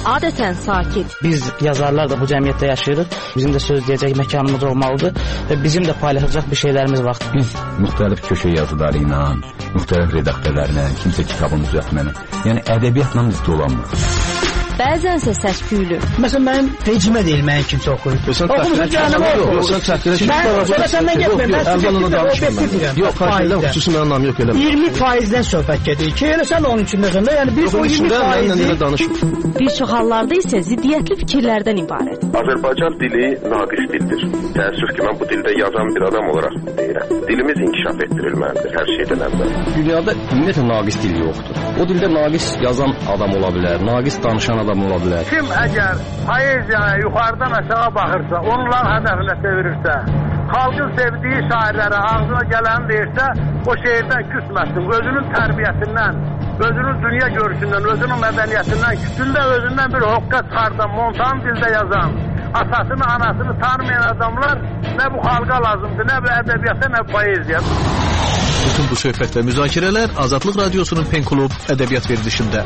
adətən sakit. Biz yazarlar da bu cəmiyyətdə yaşayırıq. Bizim də söz deyəcək məkanımız olmalıdır və bizim də paylaşacaq bir şeylərimiz var. Biz müxtəlif köşə yazıları ilə, müxtəlif redaktörlərlə, kimsə kitabın düzəltməni, yəni ədəbiyyatla biz dolanmırıq. Bəzənsə səs-küylü. Məsələn, mənim vecimə deyil, mənim kimsə oxuyur. Oxumuşsun canımı oxuyur. Səndən getməyim, mən yox, fərqində xüsusi mənim namı yox elə. 20%-dən söhbət gedir ki, elə sən onun içindəsən də, yəni bir o 20%-i. Bir çox hallarda isə ziddiyyətli fikirlərdən ibarət. Azərbaycan dili naqis dildir. Təəssüf ki, mən bu dildə yazan bir adam olaraq deyirəm. Dilimiz inkişaf etdirilməlidir hər şeydən əvvəl. Dünyada ümumiyyətlə naqis dil yoxdur. O dildə naqis yazan adam ola bilər, naqis danışan adam ola bilər. Kim əgər poeziyaya yuxarıdan aşağı baxırsa, onların hədəfinə çevirirsə, xalqın sevdiyi şairlərə ağzına gələni deyirsə, o şeirdən küsməsin, özünün tərbiyəsindən, özünün dünya görüşündən, özünün mədəniyyətindən, küsündə özündən bir hoqqa çıxardan, montan dildə yazan, atasını, anasını tanımayan adamlar nə bu xalqa lazımdır, nə bu ədəbiyyata, nə bu poeziya. Bütün bu söhbət və müzakirələr Azadlıq Radiosunun Pen Klub ədəbiyyat verilişində.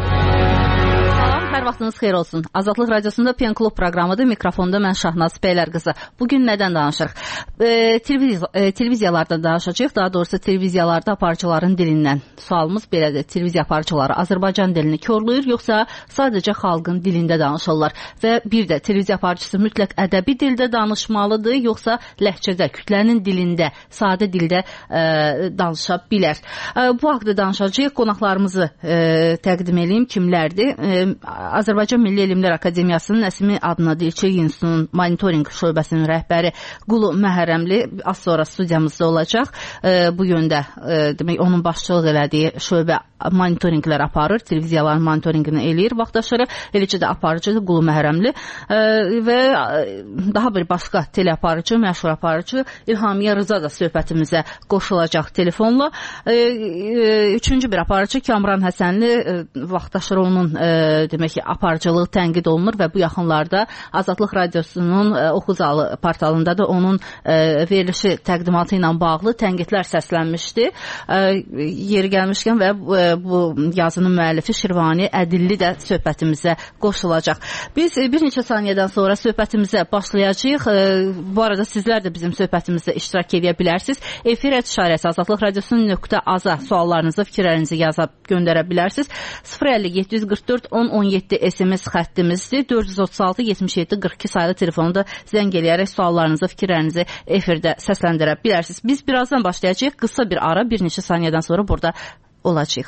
Hər vaxtınız xeyir olsun. Azadlıq Radiosunda Pen Klub proqramıdır. Mikrofonda mən Şahnaz Bəylərqızı. Bugün nədən danışırıq? Televiziyalardan danışacağıq. Daha doğrusu televiziyalarda aparıcıların dilindən. Sualımız belədir. Televiziya aparıcıları Azərbaycan dilini körləyir, yoxsa sadəcə xalqın dilində danışırlar? Və bir də televiziya aparıcısı mütləq ədəbi dildə danışmalıdır, yoxsa ləhcədə, kütlənin dilində, sadə dildə danışa bilər? Bu haqda danışacağıq. Qonaqlarımızı təqdim edeyim. Kimlərdir? Azərbaycan Milli Elmlər Akademiyasının Nəsimi adına Dilçilik İnstitutunun monitorinq şöbəsinin rəhbəri Qulu Məhərrəmli az sonra studiyamızda olacaq. Bu yöndə demək onun başçılıq elədiyi şöbə monitorinqlər aparır, televiziyaların monitorinqini eləyir vaxtaşırı, eləcə də aparıcıdır Qulu Məhərrəmli və daha bir başqa teleaparıcı, məşhur aparıcı İlhamiyə Rıza da söhbətimizə qoşulacaq telefonla. Üçüncü bir aparıcı Kamran Həsənli, vaxtaşırı onun demək ki, aparıcılığı tənqid olunur və bu yaxınlarda Azadlıq Radiosunun Oxuzalı portalında da onun verilişi təqdimatı ilə bağlı tənqidlər səslənmişdi. Yeri gəlmişkən və bu yazının müəllifi Şirvani Ədilli də söhbətimizə qoşulacaq. Biz bir neçə saniyədən sonra söhbətimizə başlayacağıq. Bu arada sizlər də bizim söhbətimizdə iştirak edə bilərsiniz. Efir @işarəsi Azadlıq Radiosunun.az-a suallarınızı, fikirlərinizi yazıb göndərə bilərsiniz. 050-744 1017 SMS xəttimizdir. 436-77-42 sayılı telefonu da zəng eləyərək suallarınızı, fikirlərinizi efirdə səsləndirə bilərsiniz. Biz birazdan başlayacağıq. Qısa bir ara, bir neçə saniyədən sonra burada olacaq.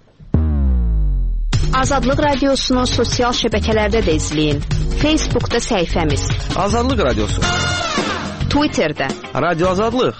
Azadlıq Radiosunun sosial şəbəkələrdə də izləyin. Facebookda səhifəmiz Azadlıq Radiosu, Twitterdə Radio Azadlıq,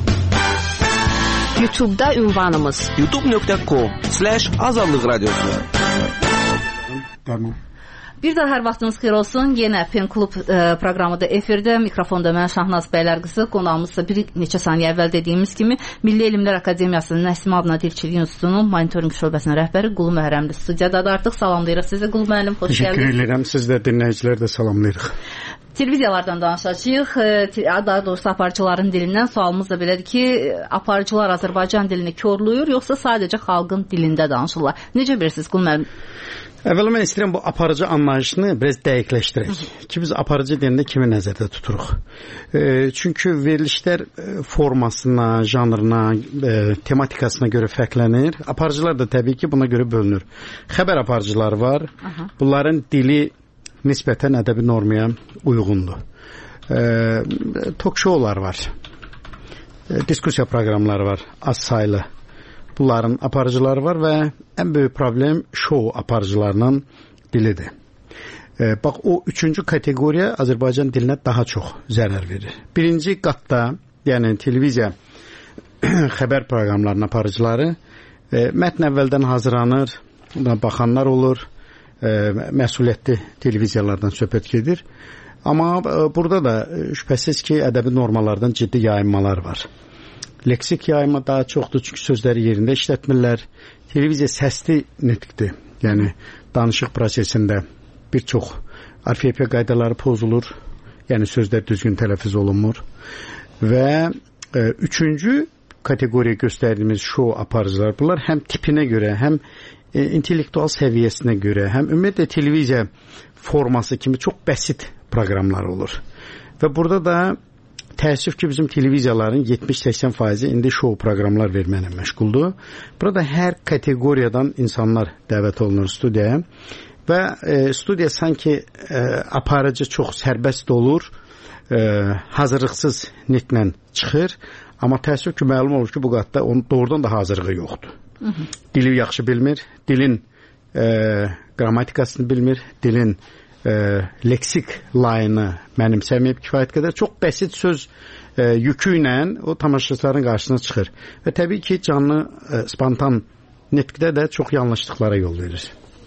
YouTube'da ünvanımız youtube.com/azadlıq radiosu. Tamam. Bir daha hər vaxtınız xeyir olsun. Yenə Pen Klub proqramı da efirdə. Mikrofonda mən Şahnaz Bəylərqızı. Qonağımızsa bir neçə saniyə əvvəl dediyimiz kimi Milli Elmlər Akademiyasının Nəsimi adına Dilçilik İnstitutunun monitorinq şöbəsinin rəhbəri Qulu Məhərrəmli studiyadadır. Artıq salamlayırıq sizi Qulu müəllim. Xoş gəldiniz. Təşəkkür edirəm. Siz də dinləyicilər də salamlayırıq. Televiziyalardan danışacağıq. Daha doğrusu aparıcıların dilindən sualımız da belədir ki, aparıcılar Azərbaycan dilini körləyir, yoxsa sadəcə xalqın dilində danışırlar? Necə bilirsiniz Qulu müəllim? Əvvəla mən istəyirəm bu aparıcı anlayışını biraz dəqiqləşdirək. Ki biz aparıcı deyəndə kimi nəzərdə tuturuq? Çünki verilişlər formasına, janrına, tematikasına görə fərqlənir. Aparıcılar da təbii ki buna görə bölünür. Xəbər aparıcıları var. Bunların dili nisbətən ədəbi normaya uyğundur. Talk-showlar var. Diskusiya proqramları var, az saylı. Bunların aparıcıları var və ən böyük problem show aparıcılarının dilidir. Bax, o üçüncü kateqoriya Azərbaycan dilinə daha çox zərər verir. Birinci qatda, yəni televiziya xəbər proqramlarının aparıcıları mətn əvvəldən hazırlanır, baxanlar olur, məsuliyyətli televiziyalardan söhbət gedir. Amma burada da şübhəsiz ki, ədəbi normalardan ciddi yayınmalar var. Leksik yayma daha çoxdur, çünki sözləri yerində işlətmirlər. Televiziya səsli nitqdir. Yəni, danışıq prosesində bir çox orfoepiya qaydaları pozulur. Yəni, sözlər düzgün tələffüz olunmur. Və üçüncü kateqoriya göstərdiyimiz show aparıcılar, bunlar həm tipinə görə, həm intellektual səviyyəsinə görə, həm ümumiyyətlə televiziya forması kimi çox bəsit proqramlar olur. Və burada da təəssüf ki, bizim televiziyaların 70-80% indi şou proqramlar verməklə məşğuldur. Burada hər kateqoriyadan insanlar dəvət olunur studiyaya və studiya sanki aparıcı çox sərbəst olur, hazırlıqsız nitlə çıxır, amma təəssüf ki, məlum olur ki, bu qatda onun doğrudan da hazırlığı yoxdur. Dili yaxşı bilmir, dilin qrammatikasını bilmir, dilin leksik layını mənimsəməyib kifayət qədər çox bəsit söz yükü ilə o tamaşaçıların qarşısına çıxır. Və təbii ki, canlı spontan nitqdə də çox yanlışlıqlara yol verir.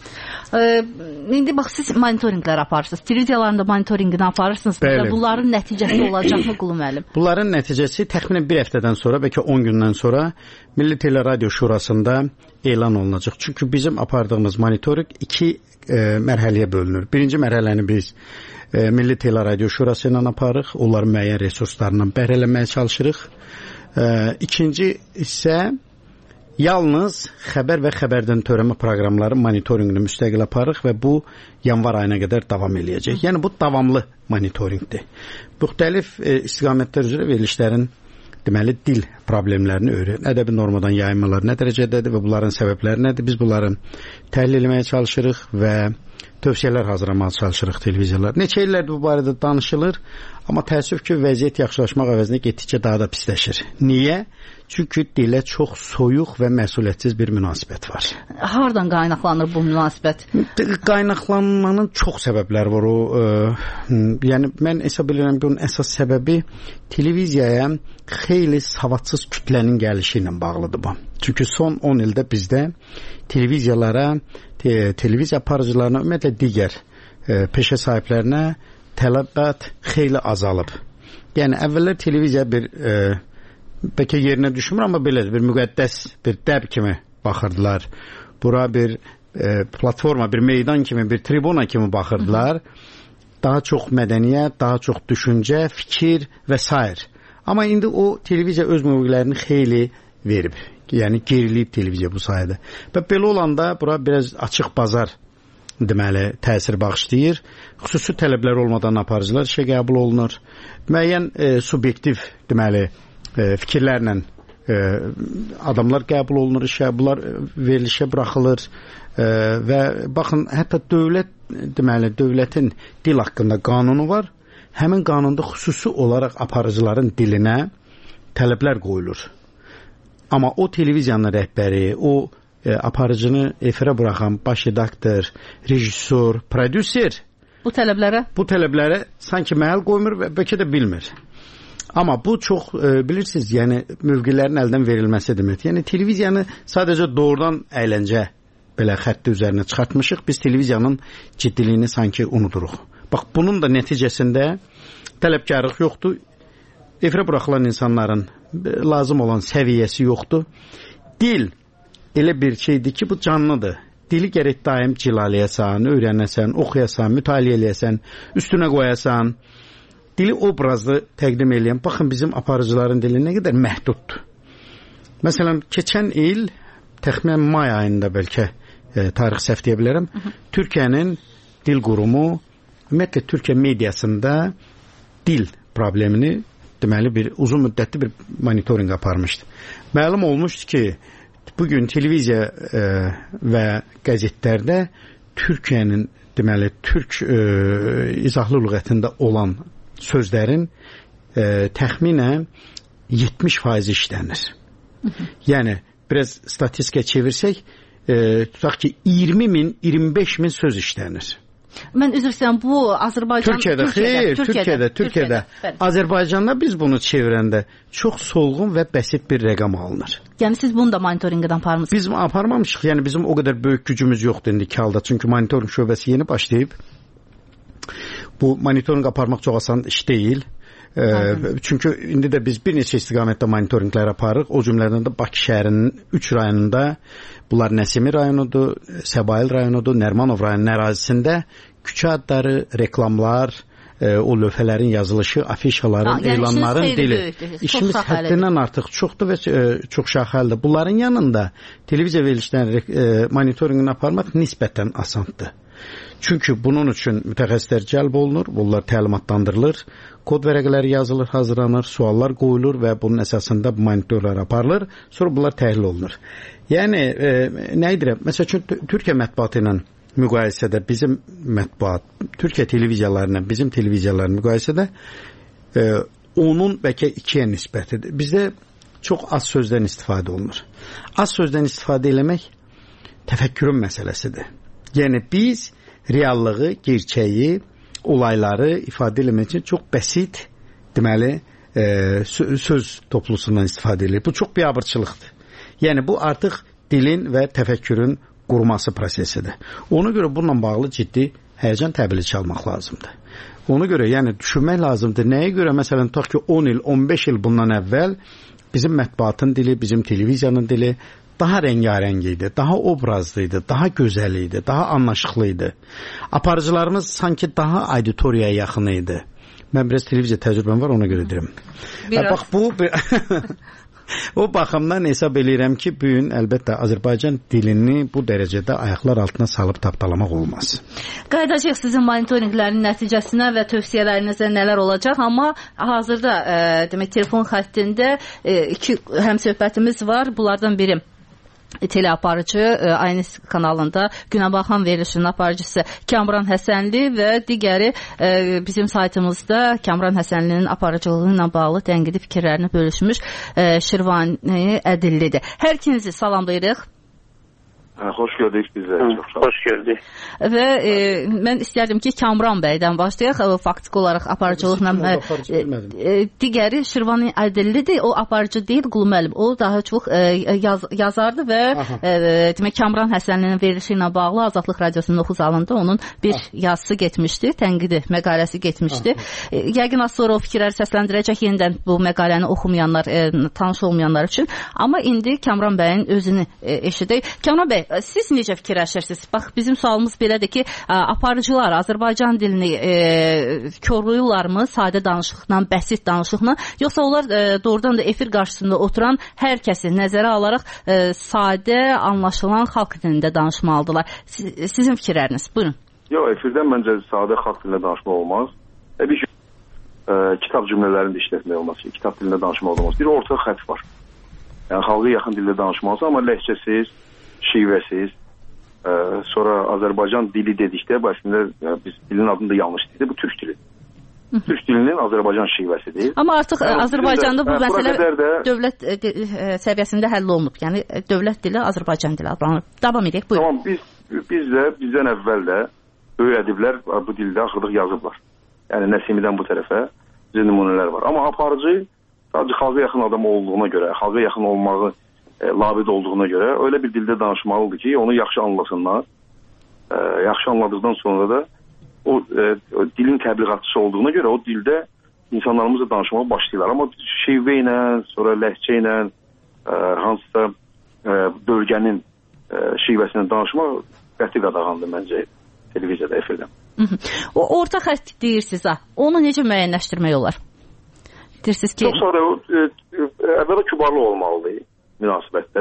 İndi bax, siz monitorinqlər aparırsınız. Televiziyalarında monitorinqini aparırsınız. Bəli. Bunların nəticəsi olacaqmı Qulu müəllim? Bunların nəticəsi təxminən bir həftədən sonra, bəlkə 10 gündən sonra Milli Teleradio Şurasında elan olunacaq. Çünki bizim apardığımız monitoring 2 mərhələyə bölünür. Birinci mərhələni biz Milli Teleradio Şurası ilə aparırıq. Onların müəyyən resurslarından bəhrələnməyə çalışırıq. İkinci isə yalnız xəbər və xəbərdən törəmə proqramları monitorinqini müstəqil aparırıq və bu yanvar ayına qədər davam eləyəcək. Yəni bu davamlı monitorinqdir. Müxtəlif istiqamətlər üzrə verilişlərin deməli dil problemlərini öyrən. Ədəbi normadan yayınmalar nə dərəcədədir və bunların səbəbləri nədir? Biz bunları təhlil etməyə çalışırıq və tövsiyələr hazırlamağa çalışırıq televiziyalar. Neçə illərdir bu barədə danışılır, amma təəssüf ki, vəziyyət yaxşılaşmaq əvəzinə getdikcə daha da pisləşir. Niyə? Çünki dilə çox soyuq və məsuliyyətsiz bir münasibət var. Hardan qaynaqlanır bu münasibət? Qaynaqlanmanın çox səbəbləri var. Yəni mən hesab edirəm ki, bunun əsas səbəbi televiziyaya xeyli savadsız kütlənin gəlişi ilə bağlıdır bu. Çünki son 10 ildə bizdə televiziyalara, televiziya aparıcılarına, ümumiyyətlə digər peşə sahiblərinə tələbat xeyli azalıb. Yəni əvvəllər televiziya bir bəlkə yerinə düşmür, amma belədir, bir müqəddəs bir dəb kimi baxırdılar. Bura bir platforma, bir meydan kimi, bir tribuna kimi baxırdılar. Daha çox mədəniyyət, daha çox düşüncə, fikir və s. Amma indi o televiziya öz mövqelərini xeyli verib. Yəni geriliyib televiziya bu sayədə. Və belə olanda bura biraz açıq bazar deməli təsir bağışlayır. Xüsusi tələblər olmadan aparıcılar işə qəbul olunur. Müəyyən subyektiv deməli fikirlərlə adamlar qəbul olunur işə, bunlar verilişə buraxılır və baxın, hətta dövlətin dil haqqında qanunu var. Həmin qanunda xüsusi olaraq aparıcıların dilinə tələblər qoyulur. Amma o televiziyanın rəhbəri, o aparıcını efirə buraxan baş redaktor, rejissor, prodüser bu tələblərə sanki məhəl qoymur və bəlkə də bilmir. Amma bu çox bilirsiniz, yəni mövqelərin əldən verilməsi demək. Yəni televiziyanı sadəcə doğrudan əyləncə belə xətti üzərinə çıxartmışıq. Biz televiziyanın ciddiliyini sanki unuduruq. Bax, bunun da nəticəsində tələbkarlıq yoxdur. Efirə buraxılan insanların lazım olan səviyyəsi yoxdur. Dil elə bir şeydir ki, bu canlıdır. Dili gərək daim cilaləyəsən, öyrənəsən, oxuyasan, mütaliə eləyəsən, üstünə qoyasan. Dili obrazlı təqdim eləyən, baxın bizim aparıcıların dili nə qədər məhduddur. Məsələn, keçən il, təxminən may ayında bəlkə tarix səhv deyə bilərəm, Türkiyənin dil qurumu, ümumiyyətlə Türkiyə mediasında dil problemini deməli bir uzun müddətli bir monitoring aparmışdı. Məlum olmuşdu ki, bugün televiziya və qəzetlərdə Türkiyənin deməli türk izahlı lüğətində olan sözlərin təxminən 70% işlənir. Yəni biraz statistika çevirsək, tutaq ki 20.000, 25.000 söz işlənir. Mən üzr istəyirəm, bu Azərbaycan Türkiyədə. Azərbaycanda biz bunu çevirəndə çox solğun və bəsit bir rəqam alınır. Yəni siz bunu da monitorinqdən aparmısınız? Biz aparmamışıq. Yəni bizim o qədər böyük gücümüz yoxdur indiki halda. Çünki monitoring şöbəsi yeni başlayıb. Bu monitoring aparmaq çox asan iş deyil. Çünki indi də biz bir neçə istiqamətdə monitoringlər aparırıq. O cümlədən də Bakı şəhərinin 3 rayonunda, bunlar Nəsimi rayonudur, Səbail rayonudur, Nərmanov rayonunun ərazisində küçə adları, reklamlar, o lövhələrin yazılışı, afişaların, elanların dili. İşimiz həddindən artıq çoxdur və çox şaxəlidir. Bunların yanında televiziya verilişlərinin monitorinqini aparmaq nisbətən asandır. Çünki bunun üçün mütəxəssislər cəlb olunur, bunlar təlimatlandırılır, kod vərəqələri yazılır, hazırlanır, suallar qoyulur və bunun əsasında monitorlar aparılır, sonra bunlar təhlil olunur. Yəni, nə edirəm? Məsəl üçün, Türkiyə mətbuatı ilə müqayisədə bizim mətbuat, Türkiyə televiziyalarına, bizim televiziyaların müqayisədə onun bəlkə 2-yə nisbətidir. Bizdə çox az sözdən istifadə olunur. Az sözdən istifadə eləmək təfəkkürün məsələsidir. Yəni biz reallığı, gerçəyi, olayları ifadə eləmək üçün çox bəsit, deməli, söz toplusundan istifadə edilir. Bu çox biabırçılıqdır. Yəni bu artıq dilin və təfəkkürün qurması prosesidir. Ona görə bununla bağlı ciddi həyəcan təbili çalmaq lazımdır. Ona görə yəni düşünmək lazımdır. Nəyə görə məsələn tutaq ki 10 il, 15 il bundan əvvəl bizim mətbuatın dili, bizim televiziyanın dili daha rəngarəng idi, daha obrazlı idi, daha gözəl idi, daha anlaşıqlı idi. Aparıcılarımız sanki daha auditoriyaya yaxın idi. Mən biraz televiziya təcrübəm var, ona görə deyirəm. Bax bu o baxımdan hesab eləyirəm ki, bu gün əlbəttə Azərbaycan dilini bu dərəcədə ayaqlar altına salıb tapdalamaq olmaz. Qayıdacaq sizin monitorinqlərin nəticəsinə və tövsiyələrinizə nələr olacaq, amma hazırda demək telefon xəttində iki həmsöhbətimiz var. Bunlardan biri teleaparıcı, Aynis kanalında Günəbaxan verilişinin aparıcısı Kamran Həsənli və digəri bizim saytımızda Kamran Həsənlinin aparıcılığı ilə bağlı tənqidi fikirlərini bölüşmüş Şirvani Ədillidir. Hər ikinizi salamlayırıq. Xoş gördük bizə. Xoş gördük. Və mən istərdim ki, Kamran bəydən başlayaq. Faktiki olaraq aparıcılıqla digəri Şirvani Ədillidir. O aparıcı deyil, Qulu müəllim. O daha çox yazardı və demək Kamran Həsənlinin verilişi ilə bağlı Azadlıq Radiosunun oxu zalında onun bir yazısı getmişdi, tənqidi məqaləsi getmişdi. Yəqin az sonra o fikirləri səsləndirəcək yenidən bu məqaləni oxumayanlar, tanış olmayanlar üçün. Amma indi Kamran bəyin özünü eşidək. Kamran bəy, siz necə fikirləşirsiniz? Bax, bizim sualımız belədir ki, aparıcılar Azərbaycan dilini korlayırlarmı sadə danışıqla, bəsit danışıqla, yoxsa onlar doğrudan da efir qarşısında oturan hər kəsi nəzərə alaraq sadə, anlaşılan xalq dilində danışmalıdırlar? Sizin fikirləriniz, buyurun. Yox, efirdən məncə sadə xalq dilində danışmaq olmaz. Bir şey, kitab cümlələrini də işlətmək olmaz, kitab dilində danışmaq olmaz. Bir orta xətt var. Yəni, xalqa yaxın dildə danışmalısın, amma ləhcəsiz, şivəsiz, sonra Azərbaycan dili dedikdə, bu əslində biz dilin adını da yanlış deyildi, bu türk dili. Türk dilinin Azərbaycan şivəsidir. Amma artıq Azərbaycanda bu məsələ dövlət səviyyəsində həll olunub. Yəni dövlət dili Azərbaycan dili adlanır. Davam edək, buyurun. Tamam, bizdən əvvəl də böyük ədiblər bu dildə axırdıq yazıblar. Yəni Nəsimidən bu tərəfə bizə nümunələr var. Amma aparıcı sadəcə xalqa yaxın adam olduğuna görə, xalqa yaxın olmağı labid olduğuna görə öyle bir dildə danışmalıdır ki, onu yaxşı anlasınlar. Yaxşı anladıqdan sonra da o dilin təbliğatçısı olduğuna görə o dildə insanlarımızla danışmağa başlayırlar. Amma şivə ilə, sonra ləhcə ilə, hansısa bölgənin şivəsindən danışmaq qəti qadağandır məncə televiziyada, efirdən. O orta xətt deyirsiniz, onu necə müəyyənləşdirmək olar? Deyirsiniz ki... Çox sonra əvvəla kübarlı olmalıdır. Münasibətdə,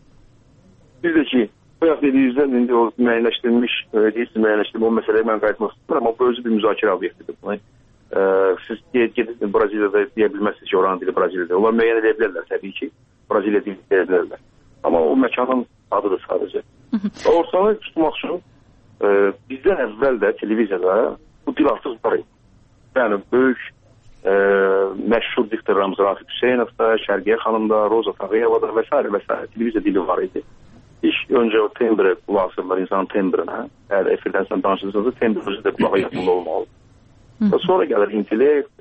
bir də ki, bayaq dediyinizdən indi o müəyyənləşdirilmiş, o məsələyə mən qayıtmaq istəyirəm, amma bu özü bir müzakirə obyektidir. Siz gedib Braziliyada deyə bilməzsiniz ki, oranın dili Braziliyada. Onlar müəyyən edə bilərlər təbii ki, Braziliya dili deyə bilərlər. Amma o məkanın adıdır sadəcə. Ortanı tutmaq üçün bizdən əvvəl də televiziyada bu dil artıq var idi. Yəni, böyük məşhur diktorlarımız Rafiq Hüseynovda, Şərqiyə xanımda, Roza Tağıyevada və s. və s. televiziya dili var idi. İlk öncə o tembre qulaq asırlar insanın tembrinə. Əgər efirdən sən danışırsansa, tembr özü də qulağa yaxınlı olmalı. Sonra gəlir intellekt,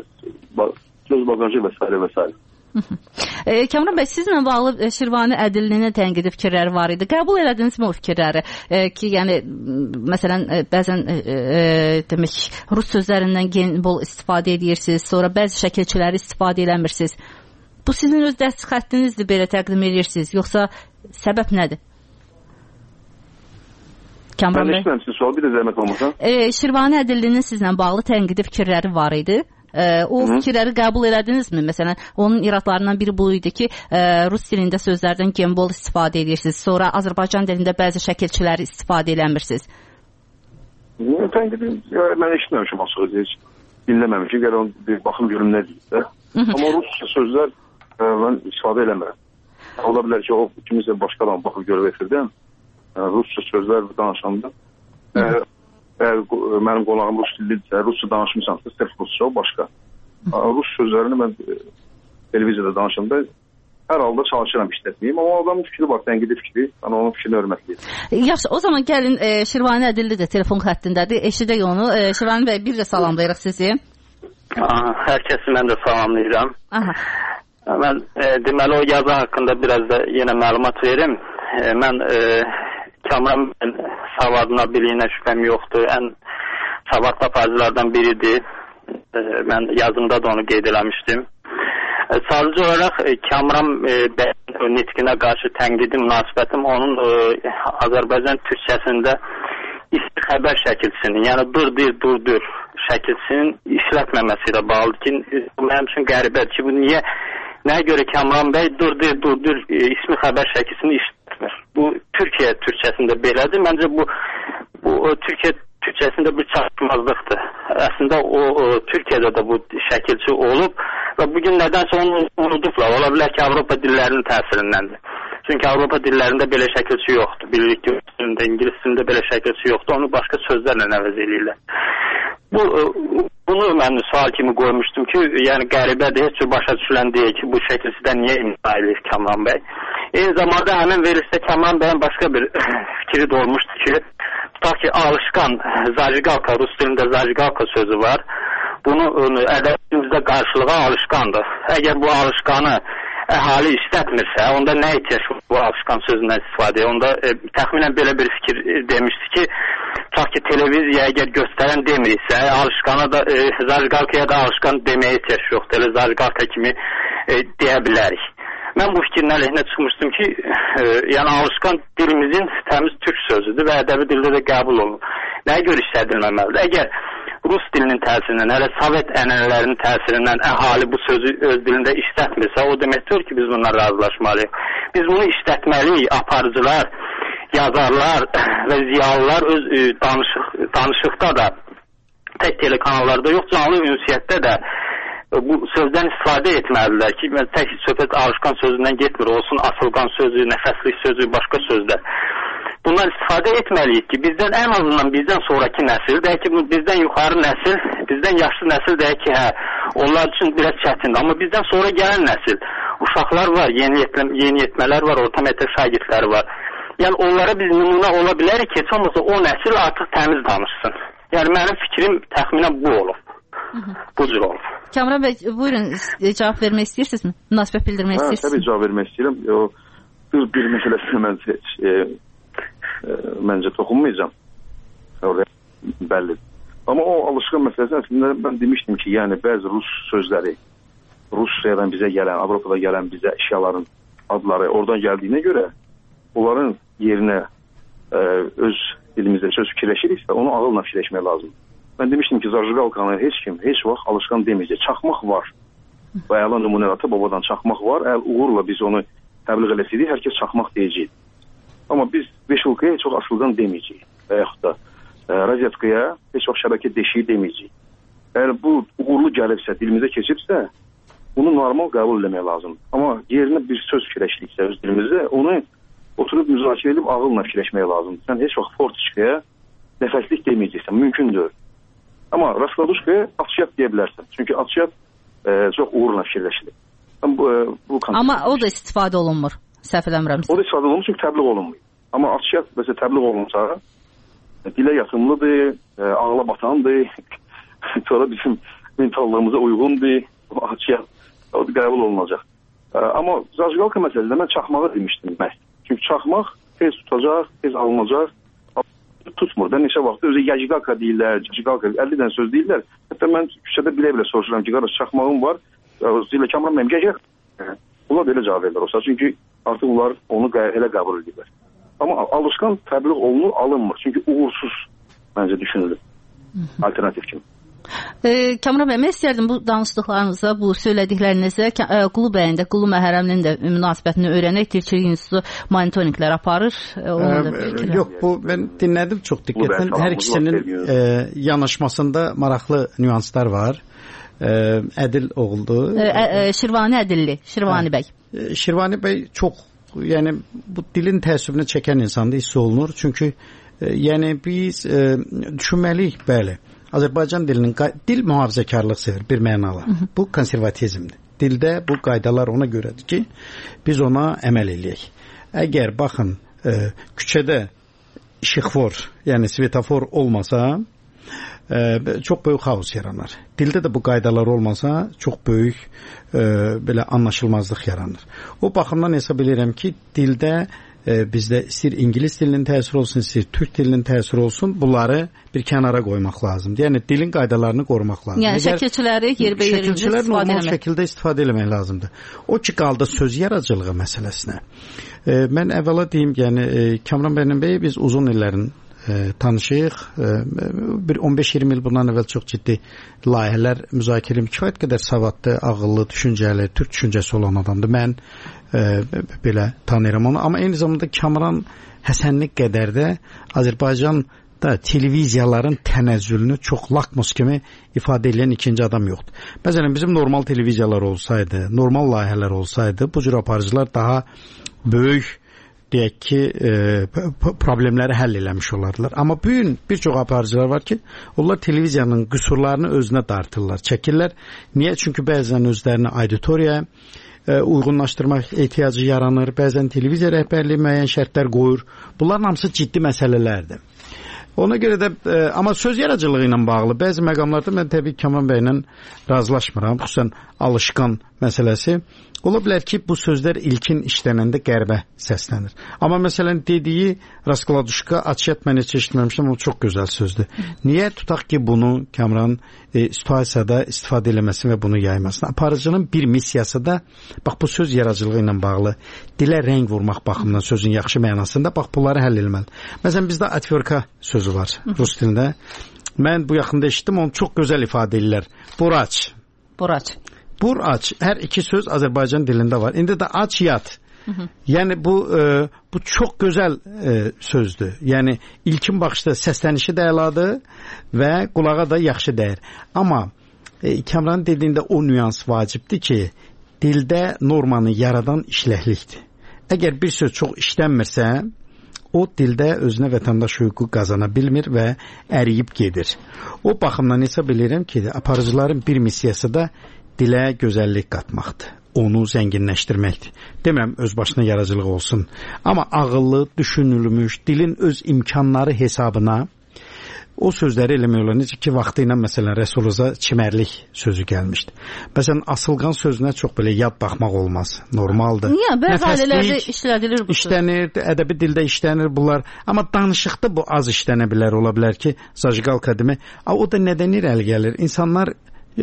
göz bagajı və s. və s. Kamran bəy, sizlə bağlı Şirvani Ədillinin tənqidi fikirləri var idi. Qəbul elədinizmi o fikirləri? Ki, yəni, məsələn, bəzən demək, rus sözlərindən bol istifadə edirsiniz, sonra bəzi şəkilçiləri istifadə eləmirsiniz. Bu sizin öz dəst xəttinizdir, belə təqdim edirsiniz, yoxsa səbəb nədir? Kamran bəy. Mən eşitməmişsin sual, bir də zəhmət olmasa. Şirvani Ədillinin sizlə bağlı tənqidi fikirləri var idi. O fikirləri qəbul elədinizmi? Məsələn, onun iradlarından biri bu idi ki, rus dilində sözlərdən gembol istifadə edirsiniz. Sonra Azərbaycan dilində bəzi şəkilçiləri istifadə eləmirsiniz. Tənqidi mən eşitməmişim açığı, heç dinləməmişim. Gələ onu bir baxım görüm nə deyir də. Amma rusca sözlər mən istifadə eləmirəm. Ola bilər ki, o kimisə başqadan baxıb görüb efirdən rusca sözlər danışanda mənim qonağım rus dilidirsə, rusca danışmışamsa, sırf rusca o başqa. Rus sözlərini mən televiziyada danışanda hər halda çalışıram işlətməyim, amma adamın fikri var, tənqidi fikri, mən onun fikrini hörmətliyim. Yaxşı, o zaman gəlin Şirvani Ədilli də telefon xəttindədir, eşidək onu. Şirvani bəy, bir də salamlayırıq sizi. Hər kəsi mən də salamlayıram. Mən deməli o yazı haqqında biraz da yenə məlumat verim. Mən Kamran savadına, biliyinə şübhəm yoxdur. Ən savadlı aparıcılardan biridir. Mən yazımda da onu qeyd eləmişdim. Sadəcə olaraq Kamran bəyin nitqinə qarşı tənqidi münasibətim onun Azərbaycan türkçəsində xəbər şəkilçisinin, yəni dur şəkilçisinin işlətməməsi ilə bağlıdır ki, mənim üçün qəribədir ki, bu nəyə görə Kamran bəy dur ismi xəbər şəkilçisini işlətmir. Bu Türkiyə türkçəsində belədir. Məncə bu Türkiyə türkçəsində bir çatışmazlıqdır. Əslində o Türkiyədə də bu şəkilçi olub və bugün nədənsə onu unudublar. Ola bilər ki, Avropa dillərinin təsirindəndir. Çünki Avropa dillərində belə şəkilçi yoxdur. Birlik dilində, ingilis dilində belə şəkilçi yoxdur. Onu başqa sözlərlə əvəz edirlər. Bunu mən sual kimi qoymuşdum ki, yəni qəribədir, heç başa düşülən deyil ki, bu şəkilçidən niyə imza edir Kamran bəy. Eyni zamanda həmin verilişdə Kamran bəyin başqa bir fikri də olmuşdu ki, tutaq ki, alışqan, zajigalka, rus dilində zajigalka sözü var. Bunu ədəbiyyatımızda qarşılığa alışqandır. Əgər bu alışqanı əhali işlətmirsə, onda nə ihtiyac bu alışqan sözündən istifadə? Onda təxminən belə bir fikir demişdi ki, tutaq ki, televiziya əgər göstərən demiriksə, alışqana da, zajigalkaya da alışqan deməyə ihtiyac yoxdur. Elə zajigalka kimi deyə bilərik. Mən bu fikrin əleyhinə çıxmışdım ki, yəni alışqan dilimizin təmiz türk sözüdür və ədəbi dildə də qəbul olunur. Nəyə görə işlədilməməlidir? Əgər rus dilinin təsirindən, hələ Sovet ənənələrinin təsirindən əhali bu sözü öz dilində işlətmirsə, o deməkdir ki, biz bundan razılaşmalıyıq. Biz bunu işlətməliyik, aparıcılar, yazarlar və ziyalılar öz danışıqda da, tək telekanallarda yox, canlı ünsiyyətdə də bu sözdən istifadə etməlidirlər ki, tək söhbət alışqan sözündən getmir, olsun asılqan sözü, nəfəslik sözü, başqa sözlər. Bundan istifadə etməliyik ki, ən azından bizdən sonraki nəsil, deyək ki, bizdən yuxarı nəsil, bizdən yaşlı nəsil deyək ki, onlar üçün biraz çətindir. Amma bizdən sonra gələn nəsil, uşaqlar var, yeniyetmələr var, orta məktəb şagirdləri var. Yəni onlara biz nümunə ola bilərik ki, heç olmasa o nəsil artıq təmiz danışsın. Yəni mənim fikrim təxminən bu olub. Bu cür olub. Kamran bəy, buyurun, cavab vermək istəyirsinizmi? Münasibət bildirmək istəyirsiniz? Təbii cavab vermək istəyirəm. Bir məsələsini məncə toxunmayacağam. Bəllidir. Amma o alışqan məsələsi əslində mən demişdim ki, yəni bəzi rus sözləri, Rusiyadan bizə gələn, Avropada gələn bizə əşyaların adları oradan gəldiyinə görə onların yerinə öz dilimizdə söz fikirləşiriksə, onu ağılla fikirləşmək lazımdır. Mən demişdim ki, zajigalkanı heç kim, heç vaxt alışqan deməyəcək. Çaxmaq var. Və əlan nümunələrdə babadan çaxmaq var. Əgər uğurla biz onu təbliğ eləsəydik, hər kəs çaxmaq deyəcək. Amma biz beşulkaya çox asılqan deməyəcəyik. Və yaxud da razetkaya heç vaxt şəbəkə deşiyi deməyəcəyik. Əgər bu uğurlu gəlibsə, dilimizə keçibsə, bunu normal qəbul eləmək lazımdır. Amma yerinə bir söz fikirləşdiksə öz dilimizdə, onu oturub müzakirə edib ağılla fikirləşmək lazımdır. Sən heç vaxt fortiçkaya nəfəslik deməyəcəksən, mümkündür. Amma raskladuşkaya atışyat deyə bilərsən. Çünki atışyat çox uğurla fikirləşilir. Amma o da istifadə olunmur. Səhv eləmirəmsə. O da istifadə olunmur çünki təbliğ olunmur. Amma atışyat məsələn təbliğ olunsa, dilə yatımlıdır, ağla batandır, sonra bizim mentallığımıza uyğundur. Atışyat o da qəbul olunacaq. Amma zajigalka məsələsində mən çaxmağı demişdim məhz. Çünki çaxmaq tez tutacaq, tez alınacaq. Tutmur da neçə vaxt özü yajigalka deyirlər, yajigalka 50 dənə söz deyirlər. Hətta mən küçədə bilə-bilə soruşuram ki, qardaş çaxmağım var, zilə Kamran mənim gəcək. Bunlar belə cavab verirlər olsa, çünki artıq onlar onu elə qəbul edirlər. Amma alışqan təbliğ olunur, alınmır. Çünki uğursuz məncə düşünülür. Alternativ kimi. Kamran bəy, mən istərdim bu danışdıqlarınıza, bu söylədiklərinizə Qulu bəyin də, Qulu Məhərrəminin də münasibətini öyrənək. Tirçilik İnstitutu monitorinqlər aparır. Yox, bu mən dinlədim çox diqqətlə. Hər ikisinin yanaşmasında maraqlı nüanslar var. Ədil oğuldu. Şirvani Ədilli, Şirvani bəy. Şirvani bəy çox, yəni bu dilin təəssübünü çəkən insanda hiss olunur. Çünki yəni biz düşünməliyik, bəli. Azərbaycan dilinin dil mühafizəkarlıq sevir bir mənala. Bu konservatizmdir. Dildə bu qaydalar ona görədir ki, biz ona əməl eləyək. Əgər baxın küçədə işıqfor, yəni svetofor olmasa çox böyük xaos yaranar. Dildə də bu qaydalar olmasa çox böyük belə anlaşılmazlıq yaranır. O baxımdan hesab edirəm ki, dildə bizdə istəyir İngilis dilinin təsiri olsun, istəyir Türk dilinin təsiri olsun, bunları bir kənara qoymaq lazımdır. Yəni dilin qaydalarını qorumaq lazımdır. Yəni şəkilçiləri yerbəyer şəkilçilər normal şəkildə istifadə etmək lazımdır. O ki qaldı söz yaradıcılığı məsələsinə. Mən əvvəla deyim, yəni Kamran bəy biz uzun illərin tanışıyıq. Bir 15-20 il bundan əvvəl çox ciddi layihələr müzakirə edib. Kifayət qədər savadlı, ağıllı, düşüncəli, Türk düşüncəsi olan adamdır. Mən belə tanıyıram onu. Amma eyni zamanda Kamran Həsənli qədər də Azərbaycanda televiziyaların tənəzzülünü çox lakmus kimi ifadə edən ikinci adam yoxdur. Məsələn, bizim normal televiziyalar olsaydı, normal layihələr olsaydı, bu cür aparıcılar daha böyük deyək ki, problemləri həll eləmiş olardılar. Amma bugün bir çox aparıcılar var ki, onlar televiziyanın qüsurlarını özünə dartırlar, çəkirlər. Niyə? Çünki bəzən özlərini auditoriyaya uyğunlaşdırmaq ehtiyacı yaranır, bəzən televiziya rəhbərliyi müəyyən şərtlər qoyur. Bunların hamısı ciddi məsələlərdir. Ona görə də, amma söz yaradıcılığı ilə bağlı bəzi məqamlarda mən təbii Kamran bəylə razılaşmıram. Xüsusən alışqan məsələsi. Ola bilər ki, bu sözlər ilkin işlənəndə qərbə səslənir. Amma məsələn dediyi Raskladuşka açıyat mən heç eşitməmişdim, o çox gözəl sözdür. Niyə tutaq ki, bunu Kamran situasiyada istifadə eləməsin və bunu yaymasın? Aparıcının bir missiyası da, bax bu söz yaradıcılığı ilə bağlı, dilə rəng vurmaq baxımından sözün yaxşı mənasında, bax bunları həll etməli. Məsələn, bizdə atverka sözü var rus dilində. Mən bu yaxında eşitdim, onu çox gözəl ifadə edirlər. Buraç. Buraç. Buraç. Hər iki söz Azərbaycan dilində var. İndi də aç yat. Yəni bu çox gözəl sözdür. Yəni ilkin baxışda səslənişi də əladır və qulağa da yaxşı dəyir. Amma Kamran dediyində o nüans vacibdir ki, dildə normanı yaradan işləklikdir. Əgər bir söz çox işlənmirsə, o dildə özünə vətəndaş hüququ qazana bilmir və əriyib gedir. O baxımdan hesab edirəm ki, aparıcıların bir missiyası da dilə gözəllik qatmaqdır. Onu zənginləşdirməkdir. Demirəm öz başına yaradıcılıq olsun. Amma ağıllı, düşünülmüş, dilin öz imkanları hesabına o sözləri eləmək olar. Necə ki, vaxtı ilə məsələn Rəsuluza çimərlik sözü gəlmişdi. Məsələn, asılqan sözünə çox belə yad baxmaq olmaz. Normaldır. Niyə? Bəzi ailələrdə işlədilir bu söz. İşlənir, ədəbi dildə işlənir bunlar. Amma danışıqda bu az işlənə bilər, ola bilər ki, zajqalka demək. O da nədən irəli gəlir? İnsanlar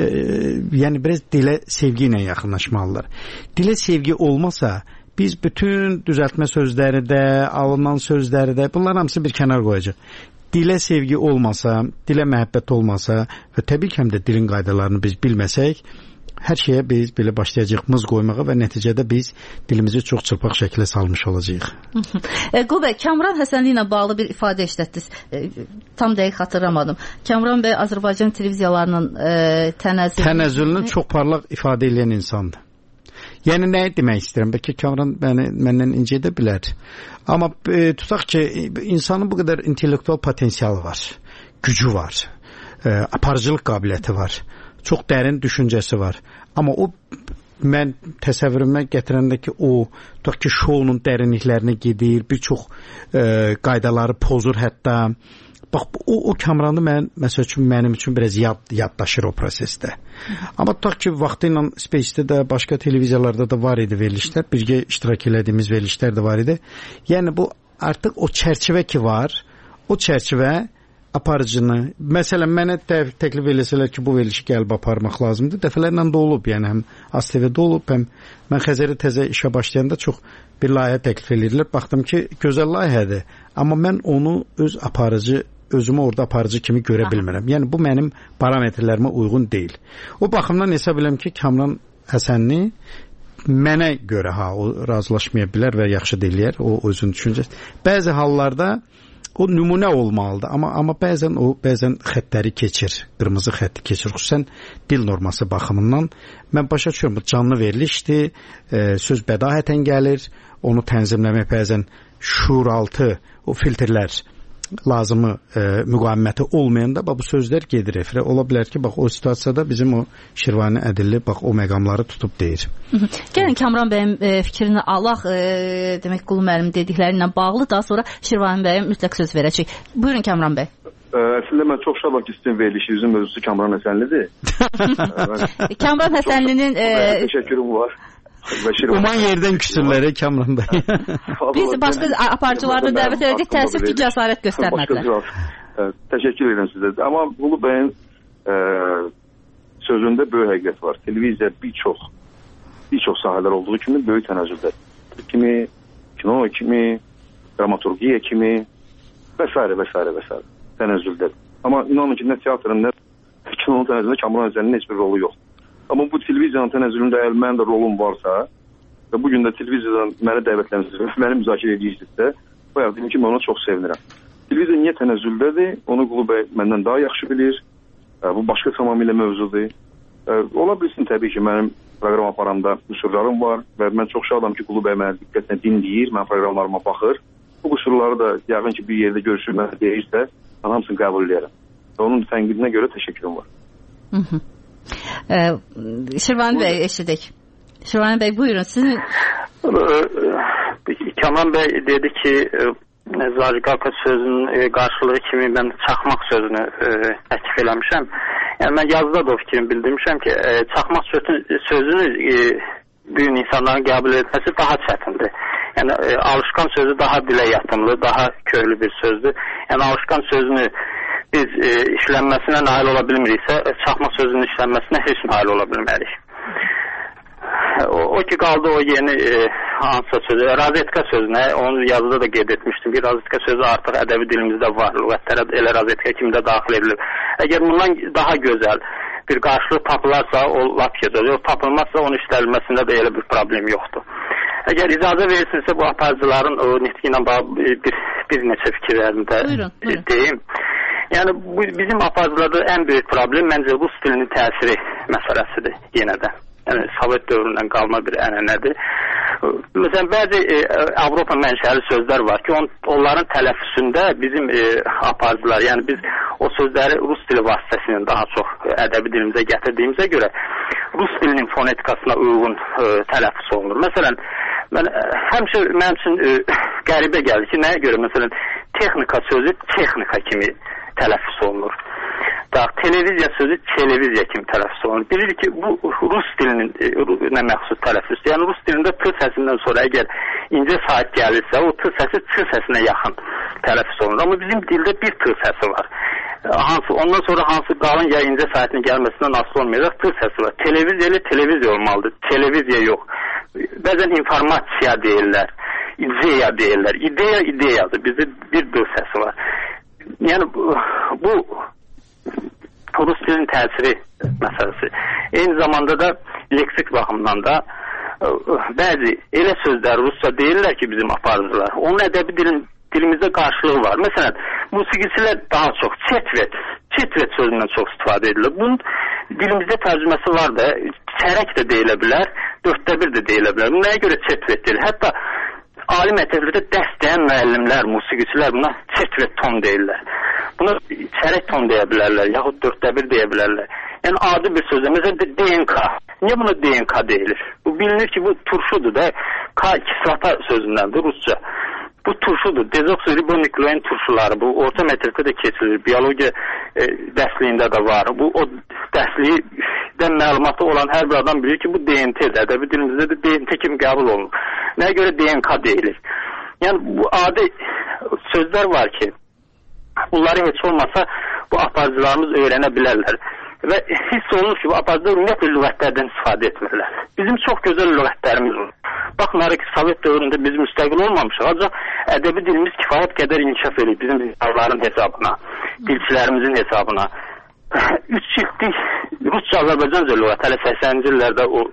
yəni biraz dilə sevgi ilə yaxınlaşmalılar. Dilə sevgi olmasa biz bütün düzəltmə sözləri də, alınan sözləri də bunların hamısı bir kənar qoyacaq. Dilə sevgi olmasa, dilə məhəbbət olmasa və təbii ki, həm də dilin qaydalarını biz bilməsək, hər şeyə biz belə başlayacaq mız qoymağa və nəticədə biz dilimizi çox çırpaq şəkildə salmış olacağıq. Qul bəy, Kamran Həsənli ilə bağlı bir ifadə işlətdiniz. Tam dəqiq xatırlamadım. Kamran bəy Azərbaycan televiziyalarının tənəzzülünü çox parlaq ifadə edən insandır. Yəni nə demək istəyirəm? Bəlkə Kamran məndən incə edə bilər. Amma tutaq ki, insanın bu qədər intellektual potensialı var, gücü var, aparıcılıq qabiliyyəti var, çox dərin düşüncəsi var. Amma o mən təsəvvürümə gətirəndə ki, o tutaq ki, şounun dərinliklərinə gedir, bir çox qaydaları pozur hətta. Bax, o Kamranı məsəl üçün mənim üçün biraz yaddaşır o prosesdə. Amma tutaq ki, vaxtı ilə Space-də də, başqa televiziyalarda da var idi verilişlər, birgə iştirak elədiyimiz verilişlər də var idi. Yəni bu artıq o çərçivə ki var, o çərçivə aparıcını, məsələn mənə təklif eləsələr ki, bu verilişi gəlib aparmaq lazımdır. Dəfələrlə də olub, yəni həm ASTV-də olub, həm mən Xəzərə təzə işə başlayanda çox bir layihə təklif edirlər. Baxdım ki, gözəl layihədir, amma mən onu özümü orada aparıcı kimi görə bilmirəm. Yəni bu mənim parametrlərimə uyğun deyil. O baxımdan hesab edirəm ki, Kamran Həsənli mənə görə o razılaşmaya bilər və yaxşı deyilər, o özünün düşüncəsi. Bəzi hallarda o nümunə olmalıdır, amma bəzən xəttləri keçir, qırmızı xətti keçir, xüsusən dil norması baxımından. Mən başa düşürəm, bu canlı verilişdir, söz bədahətən gəlir, onu tənzimləmək bəzən şuuraltı, o filtrlər lazımı müqaviməti olmayanda bu sözlər gedir efirə. Ola bilər ki, bax o situasiyada bizim o Şirvani Ədilli bax o məqamları tutub deyir. Gəlin Kamran bəyin fikrini alaq, demək Qulu müəllim dedikləri ilə bağlı, daha sonra Şirvani bəyə mütləq söz verəcək. Buyurun Kamran bəy. Əslində mən çox şadam ki, sizin verilişinizin mövzusu Kamran Həsənlidir. Kamran Həsənlinin təşəkkürüm var. Uman yerdən küsürləri Kamran bəy. Biz başqa aparıcılarını dəvət edəcək, təəssüf ki, cəsarət göstərmədilər. Təşəkkür edirəm sizə. Amma Qulu bəyin sözündə böyük həqiqət var. Televiziya bir çox sahələr olduğu kimi böyük tənəzzüldə. Kimi, kino kimi, dramaturgiya kimi və s. tənəzzüldə. Amma inanın ki, nə teatrın, nə kinonun tənəzzülündə Kamran Həsənlinin heç bir rolu yoxdur. Amma bu televiziyanın tənəzzülündə əgər mənim də rolum varsa və bugün də televiziyadan məni dəvətlənirsiniz, məni müzakirə edirsinizsə, bayaq dedim ki, mən ona çox sevinirəm. Televiziya niyə tənəzzüldədir? Onu Qulu bəy məndən daha yaxşı bilir. Bu başqa tamamilə mövzudur. Ola bilsin təbii ki, mənim proqram aparanda qüsurlarım var və mən çox şadam ki, Qulu bəy məni diqqətlə dinləyir, mən proqramlarıma baxır. Bu qüsurları da yəqin ki, bir yerdə görüşür, mənə deyirsə, mən hamısını qəbul edərəm. Onun tənqidinə görə təşəkkürüm var. Şirvani bəy eşidək. Şirvani bəy buyurun sizin. Kamran bəy dedi ki, Zariqaka sözünün qarşılığı kimi mən çaxmaq sözünü təklif eləmişəm. Yəni mən yazıda da o fikrimi bildirmişəm ki, çaxmaq sözünü bu gün insanların qəbul etməsi daha çətindir. Yəni alışqan sözü daha dilə yatımlı, daha köklü bir sözdür. Yəni alışqan sözünü biz işlənməsinə nail ola bilmiriksə, çaxmaq sözünün işlənməsinə heç nail ola bilmərik. O ki qaldı o yeni hansısa sözü, razetka sözünə, onu yazıda da qeyd etmişdim. Bir razetka sözü artıq ədəbi dilimizdə var, lüğətlərə elə razetka kimi də daxil edilir. Əgər bundan daha gözəl bir qarşılıq tapılarsa, o lap gözəl. Tapılmazsa, onun işlənməsində də elə bir problem yoxdur. Əgər icazə verirsinizsə, bu aparıcıların o nitqi ilə bir neçə fikirlərini də deyim. Yəni bizim aparıcılarda ən böyük problem məncə rus dilinin təsiri məsələsidir yenə də. Yəni Sovet dövründən qalma bir ənənədir. Məsələn, bəzi Avropa mənşəli sözlər var ki, onların tələffüzündə bizim aparıcılar, yəni biz o sözləri rus dili vasitəsilə daha çox ədəbi dilimizə gətirdiyimizə görə rus dilinin fonetikasına uyğun tələffüz olunur. Məsələn, həmişə mənim üçün qəribə gəlir ki, nəyə görə məsələn texnika sözü texnika kimi tələffüz olunur. Televiziya sözü televiziya kimi tələffüz olunur. Bilirik ki, bu rus dilinin nə məxsus tələffüzdür. Yəni rus dilində t səsindən sonra əgər incə saat gəlirsə, o t səsi ç səsinə yaxın tələffüz olunur. Amma bizim dildə bir t səsi var. Ondan sonra hansı qalın ya incə saatinin gəlməsindən asılı olmayacaq t səsi var. Televiziya ilə televiziya olmalıdır. Televiziya yox. Bəzən informasiya deyirlər, ideya deyirlər. İdeyadır. Bizdə bir d səsi var. Yəni bu rus dilinin təsiri məsələsi. Eyni zamanda da leksik baxımdan da bəzi elə sözlər rusca deyirlər ki, bizim aparıcılar. Onun ədəbi dilimizdə qarşılığı var. Məsələn, musiqiçilər daha çox çetvet sözündən çox istifadə edilir. Bunun dilimizdə tərcüməsi var da, çərək də deyilə bilər, 1/4 də deyilə bilər. Nəyə görə çetvet deyilir? Hətta ali məktəblərdə dərs deyən müəllimlər, musiqiçilər buna çetvet ton deyirlər. Buna çərək ton deyə bilərlər, yaxud 1/4 deyə bilərlər. Yəni adi bir sözlə, məsələn DNK. Niyə buna DNK deyilir? Bu bilinir ki, bu turşudur da, kislata sözündəndir rusca. Bu turşudur. Dezoksiribonuklein turşuları. Bu orta məktəbdə də keçilir. Biologiya dərsliyində də var. Bu o dərslikdən məlumatı olan hər bir adam bilir ki, bu DNT-dir. Ədəbi dilimizdə də DNT kimi qəbul olunur. Nəyə görə DNK deyilir? Yəni bu adi sözlər var ki, Bunları heç olmasa bu aparıcılarımız öyrənə bilərlər. Və hiss olunur ki, bu aparıcılar ümumiyyətlə lüğətlərdən istifadə etmirlər. Bizim çox gözəl lüğətlərimiz var. Baxmayaraq ki, Sovet dövründə biz müstəqil olmamışıq, ancaq ədəbi dilimiz kifayət qədər inkişaf edib bizim dillərin hesabına, dilçilərimizin hesabına. 3 ciltlik Rusca-Azərbaycanca lüğət hələ 80-ci illərdə o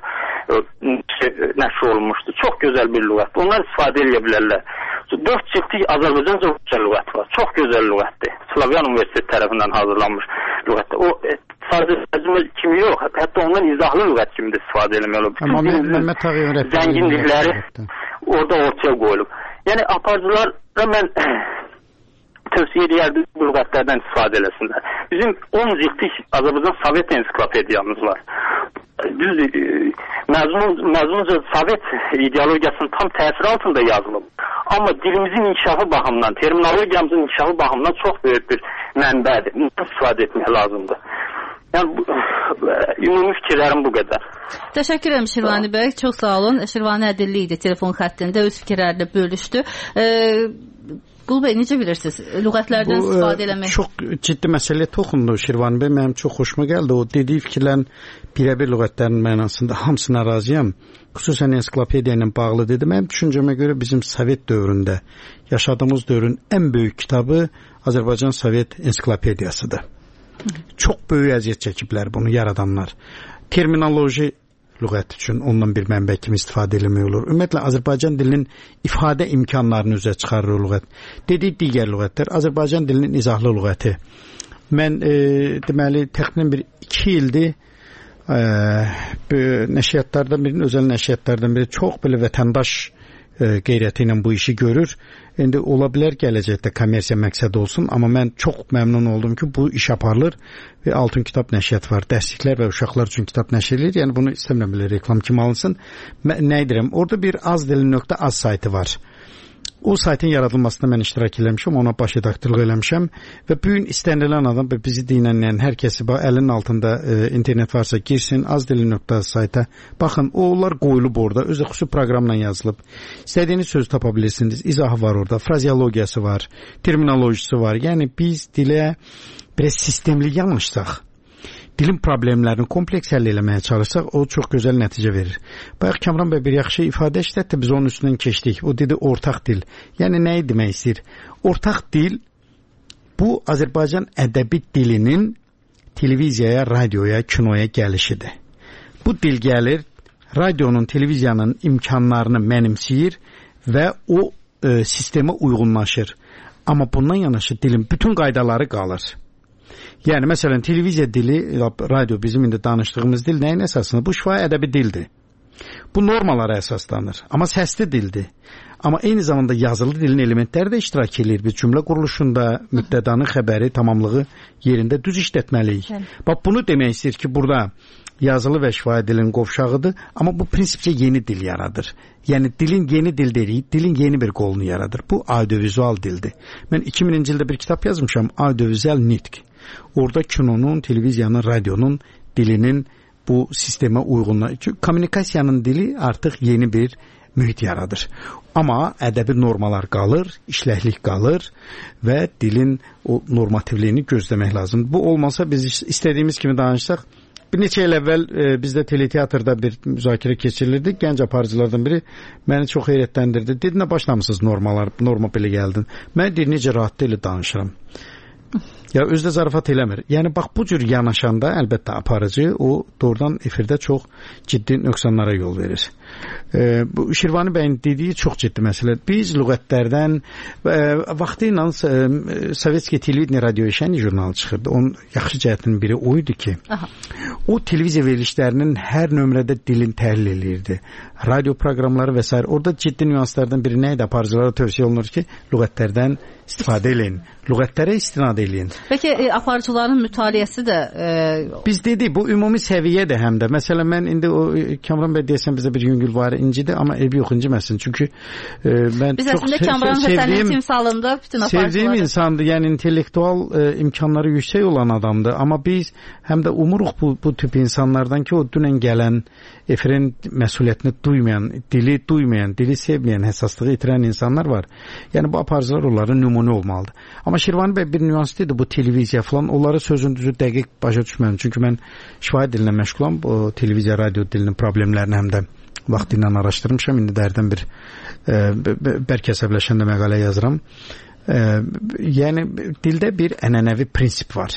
nəşr olunmuşdu. Çox gözəl bir lüğət. Onlar istifadə edə bilərlər. 4 ciltlik Azərbaycanca Rusca lüğət var. Çox gözəl lüğətdir. Slavyan Universiteti tərəfindən hazırlanmış lüğətdir. O sadəcə tərcümə kimi yox, hətta ondan izahlı lüğət kimi də istifadə edilməli olur. Bütün zənginlikləri orada ortaya qoyulub. Yəni aparıcılara mən tövsiyə edərdim bu lüğətlərdən istifadə eləsinlər. Bizim 10 ciltlik Azərbaycan Sovet ensiklopediyamız var. Düzdür, məzmunca Sovet ideologiyasının tam təsiri altında yazılıb. Amma dilimizin inkişafı baxımından, terminologiyamızın inkişafı baxımından çox böyük bir mənbədir. Bundan istifadə etmək lazımdır. Yəni, ümumi fikirlərim bu qədər. Təşəkkür edirəm Şirvani bəy, çox sağ olun. Şirvani Ədilli idi telefon xəttində, öz fikirlərini bölüşdü. Qul bəy, necə bilirsiniz? Lüğətlərdən istifadə eləmək? Çox ciddi məsələyə toxundu Şirvani bəy. Mənim çox xoşuma gəldi. O dediyi fikirlərin birəbir lüğətlərin mənasında hamısına razıyam. Xüsusən ensiklopediya ilə bağlı dedi. Mənim düşüncəmə görə bizim Sovet dövründə yaşadığımız dövrün ən böyük kitabı Azərbaycan Sovet ensiklopediyasıdır. Çox böyük əziyyət çəkiblər bunu yaradanlar. Terminoloji lüğət üçün ondan bir mənbə kimi istifadə eləmək olur. Ümumiyyətlə Azərbaycan dilinin ifadə imkanlarını üzə çıxarır o lüğət. Dedik digər lüğətlər Azərbaycan dilinin izahlı lüğəti. Mən deməli təxminən bir 2 ildir nəşriyyatlardan birinin, özəl nəşriyyatlardan biri çox belə vətəndaş qeyrəti ilə bu işi görür. İndi ola bilər gələcəkdə kommersiya məqsədi olsun, amma mən çox məmnun oldum ki, bu iş aparılır və Altın Kitab nəşriyyat var. Dərsliklər və uşaqlar üçün kitab nəşr edilir. Yəni bunu istəmirəm belə reklam kimi alınsın. Nə edirəm? Orada bir azdili.az saytı var. O saytın yaradılmasında mən iştirak eləmişəm, ona baş redaktorluq eləmişəm və bu gün istənilən adam və bizi dinləyən hər kəsi əlinin altında internet varsa girsin, azdili.az sayta baxın, onlar qoyulub orada, özü xüsusi proqramla yazılıb. İstədiyiniz sözü tapa bilirsiniz, izahı var orada, frazeologiyası var, terminolojisi var. Yəni biz dilə biraz sistemli yanaşsaq, dilin problemlərini kompleks həll eləməyə çalışsaq, o çox gözəl nəticə verir. Bayaq Kamran bəy bir yaxşı ifadə işlətdi, biz onun üstündən keçdik. O dedi ortaq dil. Yəni nəyi demək istəyir? Ortaq dil bu Azərbaycan ədəbi dilinin televiziyaya, radioya, kinoya gəlişidir. Bu dil gəlir, radionun, televiziyanın imkanlarını mənimsəyir və o sistemə uyğunlaşır. Amma bundan yanaşı dilin bütün qaydaları qalır. Yəni, məsələn, televiziya dili, radio bizim indi danışdığımız dil nəyin əsasında? Bu şifahi ədəbi dildir. Bu normalara əsaslanır. Amma səsli dildir. Amma eyni zamanda yazılı dilin elementləri də iştirak edir. Biz cümlə quruluşunda mübtədanın xəbəri, tamamlığı yerində düz işlətməliyik. Bax, bunu demək istəyir ki, burada yazılı və şifahi dilin qovşağıdır, amma bu prinsipcə yeni dil yaradır. Yəni, dilin yeni dil deyirik, dilin yeni bir qolunu yaradır. Bu audiovizual dildir. Mən 2000-ci ildə bir kitab yazmışam, audiovizual nitq. Orada kinonun, televiziyanın, radyonun dilinin bu sistemə uyğunluğu. Çünki kommunikasiyanın dili artıq yeni bir mühit yaradır. Amma ədəbi normalar qalır, işləklik qalır və dilin o normativliyini gözləmək lazımdır. Bu olmasa biz istədiyimiz kimi danışsaq, bir neçə il əvvəl bizdə teleteatrda bir müzakirə keçirilirdi. Gənc aparıcılardan biri məni çox heyrətləndirdi. Dedi, nə başlamışsınız norma belə gəldin. Mən deyir, necə rahat ilə danışıram. Ya özdə zarafat eləmir. Yəni bax bu cür yanaşanda əlbəttə aparıcı o doğrudan efirdə çox ciddi nöqsanlara yol verir. Bu Şirvani bəyin dediyi çox ciddi məsələ. Biz lüğətlərdən vaxtı ilə Sovetski Televideniya radioveşəni jurnalı çıxırdı. Onun yaxşı cəhətinin biri o idi ki, o televiziya verilişlərinin hər nömrədə dilin təhlil eləyirdi. Radio proqramları və s. Orada ciddi nüanslardan biri nə idi? Aparıcılara tövsiyə olunur ki, lüğətlərdən istifadə eləyin. Lüğətlərə istinad eləyin. Bəlkə aparıcıların mütaliəsi də biz dedik bu ümumi səviyyədir həm də. Məsələn mən indi o Kamran bəy deyəsən bizə bir yüngül var incidir, amma eybi yox inciməsin. Çünki mən biz çox əslində Kamran Həsənin timsalında bütün aparıcıları sevdiyim insandır. Yəni intellektual imkanları yüksək olan adamdır, amma biz həm də umuruq bu tip insanlardan ki, o dünən gələn efirin məsuliyyətini duymayan, dili duymayan, dili sevməyən, həssaslığı itirən insanlar var. Yəni bu aparıcılar onların nümunə olmalıdır. Amma Şirvani bəy bir nüans dedi, bu televiziya falan, onları sözün düzü dəqiq başa düşmədim. Çünki mən şifahi dilinə məşğulam, bu televiziya, radio dilinin problemlərini həm də vaxt ilə araşdırmışam. İndi dərdən bir bərk əsəbləşəndə məqalə yazıram. Yəni dildə bir ənənəvi prinsip var.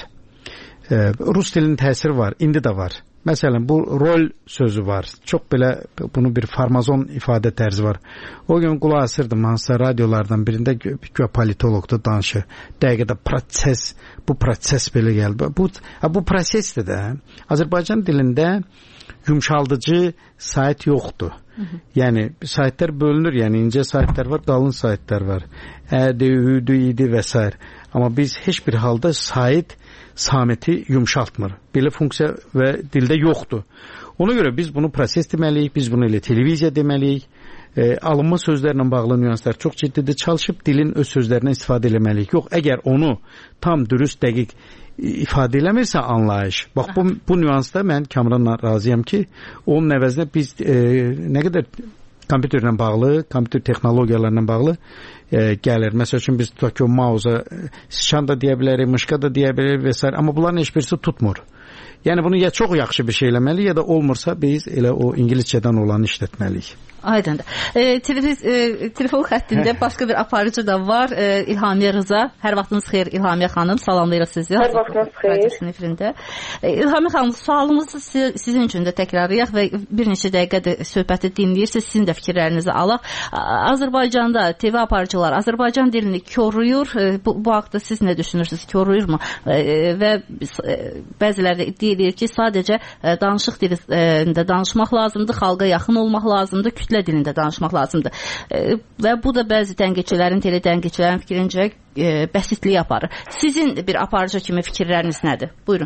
Rus dilinin təsiri var, indi də var. Məsələn, bu rol sözü var. Çox belə bunu bir farmazon ifadə tərzi var. O gün qulaq asırdım hansısa radiolardan birində güya politologda danışır. Dəqiqədə proses, bu proses belə gəldi. Bu prosesdir də. Azərbaycan dilində yumşaldıcı sait yoxdur. Yəni saitlər bölünür, yəni incə saitlər var, qalın saitlər var. Ədi, üdü, idi və s. Amma biz heç bir halda sait samiti yumşaltmır. Belə funksiya və dildə yoxdur. Ona görə biz bunu proses deməliyik, biz bunu elə televiziya deməliyik. Alınma sözlərlə bağlı nüanslar çox ciddidir. Çalışıb dilin öz sözlərindən istifadə eləməliyik. Yox, əgər onu tam dürüst, dəqiq ifadə eləmirsə anlayış. Bax, bu nüansda mən Kamranla razıyam ki, onun əvəzinə biz nə qədər kompüterlə bağlı, kompüter texnologiyalarla bağlı gəlir. Məsəl üçün biz tutaq ki, o mauza sıçan da deyə bilərik, mışqa da deyə bilərik və s. Amma bunların heç birisi tutmur. Yəni bunu ya çox yaxşı bir şey eləməli, ya da olmursa biz elə o ingiliscədən olanı işlətməliyik. Aydındır. Telefon xəttində başqa bir aparıcı da var. İlhamiyə Rıza. Hər vaxtınız xeyir İlhamiyə xanım. Salamlayırıq sizi. Hər vaxtınız xeyir. İlhamiyə xanım, sualımızı sizin üçün də təkrarlayaq və bir neçə dəqiqədir söhbəti dinləyirsiniz. Sizin də fikirlərinizi alaq. Azərbaycanda TV aparıcılar Azərbaycan dilini koruyur. Bu haqda siz nə düşünürsünüz? Koruyurmu? Və bəziləri iddia edir ki, sadəcə danışıq dilində danışmaq lazımdır, xalqa yaxın olmaq lazımdır, kütlə dilində danışmaq lazımdır. Və bu da bəzi tənqidçilərin, teletənqidçilərin fikrincə bəsitliyi aparır. Sizin bir aparıcı kimi fikirləriniz nədir? Buyurun.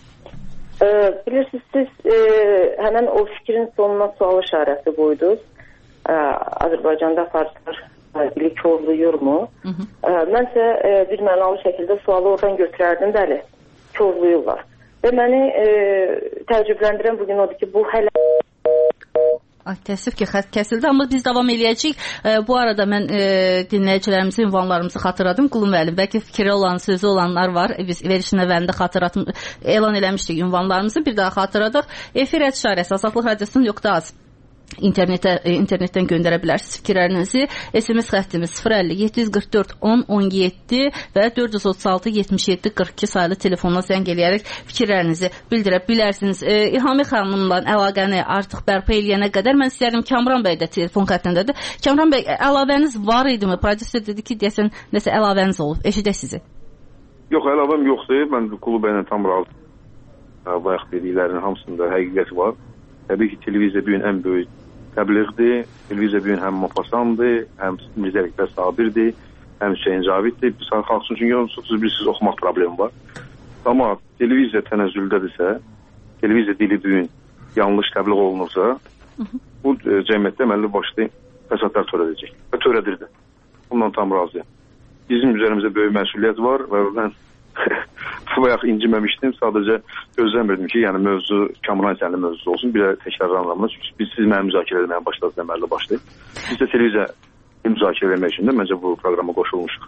Bilirsiniz, siz həmən o fikrin sonuna sual işarəsi qoydunuz. Azərbaycanda aparıcılar dili korluyurmu? Məncə bir mənalı şəkildə sualı oradan götürərdim, bəli, korluyurlar. Və məni təəccübləndirən bugün odur ki, bu hələ... Təəssüf ki, xətt kəsildi, amma biz davam eləyəcəyik. Bu arada mən dinləyicilərimizin ünvanlarımızı xatırladım. Qulu müəllim, bəlkə fikri olan, sözü olanlar var. Biz verilişin əvvəlində elan eləmişdik ünvanlarımızı. Bir daha xatırladıq. Efir @azadlıq radiosu.az internetdən göndərə bilərsiniz fikirlərinizi. SMS xəttimiz 050 744 10 17 və 436 77 42 sayılı telefonla zəng eləyərək fikirlərinizi bildirə bilərsiniz. İlhami xanımla əlaqəni artıq bərpa eləyənə qədər mən istəyərdim, Kamran bəy də telefon xəttindədir. Kamran bəy, əlavəniz var idimi? Prodüser dedi ki, deyəsən nəsə əlavəniz olub. Eşidək sizi. Yox, əlavəm yoxdur. Mən Qulu bəylə tam razı. Bayaq dediklərinin hamısında həqiqət var. Təbii ki, televiziya bugün ən böyük təbliğdir. Televiziya bugün həm Mopasandır, həm Mirzə Ələkbər Sabirdir, həm Hüseyin Caviddir. Bir sağ xalq üçün, çünki onsuz bilirsiniz, oxumaq problemi var. Amma televiziya tənəzzüldədirsə, televiziya dili bugün yanlış təbliğ olunursa, bu cəmiyyətdə əməlli başlı fəsadlar törədəcək. Və törədir də. Bundan tam razıyam. Bizim üzərimizdə böyük məsuliyyət var və mən bayaq inciməmişdim. Sadəcə gözləmirdim ki, yəni mövzu Kamran Həsənli mövzusu olsun. Bir də təkrarlanmaz. Biz siz mənə müzakirə etməyə başladınız əməlli başlı. Biz də televiziya müzakirə etmək üçün də məncə bu proqrama qoşulmuşuq.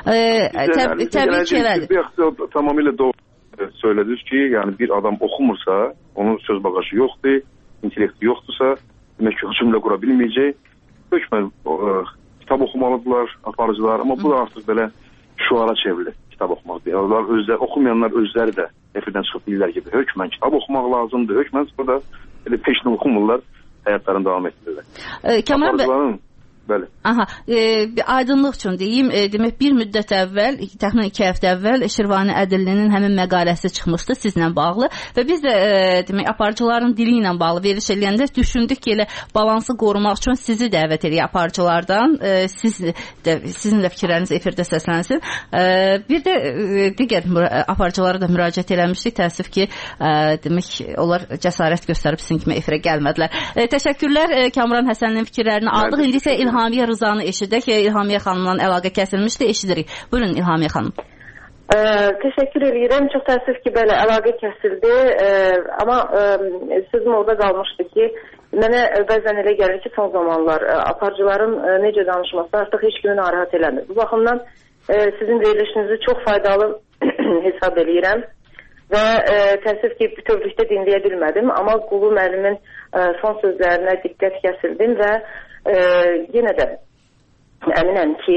Təbii ki, elədir. Tamamilə doğru söylədiniz ki, yəni bir adam oxumursa, onun söz bagajı yoxdur, intellekti yoxdursa, demək ki, cümlə qura bilməyəcək. Hökmən kitab oxumalıdırlar aparıcılar, amma bu da artıq belə şuara çevrilir. Kitab oxumaq deyil. Oxumayanlar özləri də efirdən çıxıb deyirlər ki, hökmən kitab oxumaq lazımdır. Hökmən burada elə peşlə oxumurlar, həyatlarını davam etdirirlər. Kamran bəy, Bəli. Aha, aydınlıq üçün deyim, demək bir müddət əvvəl, təxminən 2 həftə əvvəl Şirvani Ədillinin həmin məqaləsi çıxmışdı sizlə bağlı və biz də demək aparıcıların dili ilə bağlı veriliş eləyəndə düşündük ki, elə balansı qorumaq üçün sizi dəvət edək aparıcılardan, sizin də fikirləriniz efirdə səslənsin. Bir də digər aparıcılara da müraciət eləmişdik, təəssüf ki, demək onlar cəsarət göstərib sizin kimi efirə gəlmədilər. Təşəkkürlər, Kamran Həsəninin fikirlərini aldıq. İndi isə İlhamiyə Rızanı eşidək. İlhamiyə xanımla əlaqə kəsilmişdi, eşidirik. Buyurun İlhamiyə xanım. Təşəkkür edirəm. Çox təəssüf ki, belə əlaqə kəsildi. Amma sözüm orada qalmışdı ki, mənə bəzən elə gəlir ki, son zamanlar aparıcıların necə danışması artıq heç kimi narahat eləmir. Bu baxımdan sizin verilişinizi çox faydalı hesab edirəm və təəssüf ki, bütövlükdə dinləyə bilmədim. Amma Qulu müəllimin son sözlərinə diqqət kəsildim və yenə də əminəm ki,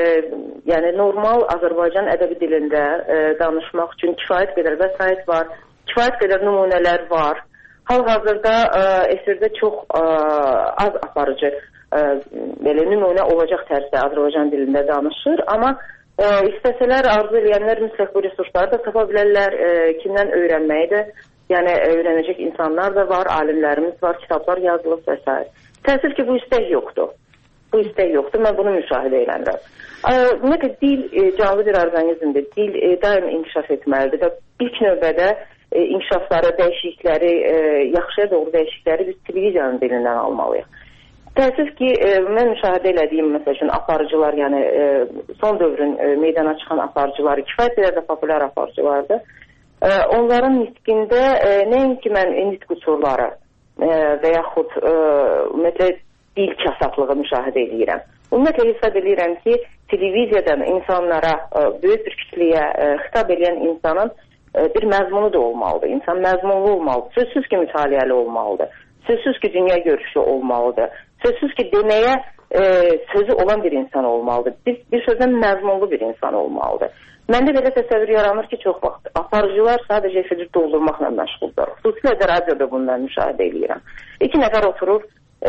yəni normal Azərbaycan ədəbi dilində danışmaq üçün kifayət qədər vəsait var, kifayət qədər nümunələr var. Hal-hazırda efirdə çox az aparıcı belə nümunə olacaq tərzdə Azərbaycan dilində danışır, amma istəsələr, arzu eləyənlər mütləq bu resursları da tapa bilərlər, kimdən öyrənməyi də, yəni öyrənəcək insanlar da var, alimlərimiz var, kitablar yazılıb və s. Təəssüf ki, bu istək yoxdur. Bu istək yoxdur, mən bunu müşahidə edirəm. Ümumiyyətlə, dil canlı bir orqanizmdir. Dil daim inkişaf etməlidir və ilk növbədə inkişafları, dəyişiklikləri, yaxşıya doğru dəyişiklikləri biz televiziyanın dilindən almalıyıq. Təəssüf ki, mən müşahidə elədiyim, məsəl üçün, aparıcılar, yəni son dövrün meydana çıxan aparıcıları, kifayət qədər də populyar aparıcılardır. Onların nitqində nəinki mən nitq qüsurları və yaxud ümumiyyətlə dil kasatlığı müşahidə edirəm. Ümumiyyətlə hesab edirəm ki, televiziyadan insanlara, böyük bir kütləyə xitab edən insanın bir məzmunu da olmalıdır. İnsan məzmunlu olmalıdır. Sözsüz ki, mütaliəli olmalıdır. Sözsüz ki, dünya görüşü olmalıdır. Sözsüz ki, deməyə sözü olan bir insan olmalıdır. Bir sözdən məzmunlu bir insan olmalıdır. Məndə belə təsəvvür yaranır ki, çox vaxt aparıcılar sadəcə efiri doldurmaqla məşğuldur. Xüsusilə də radioda bundan müşahidə edirəm. 2 nəfər oturur,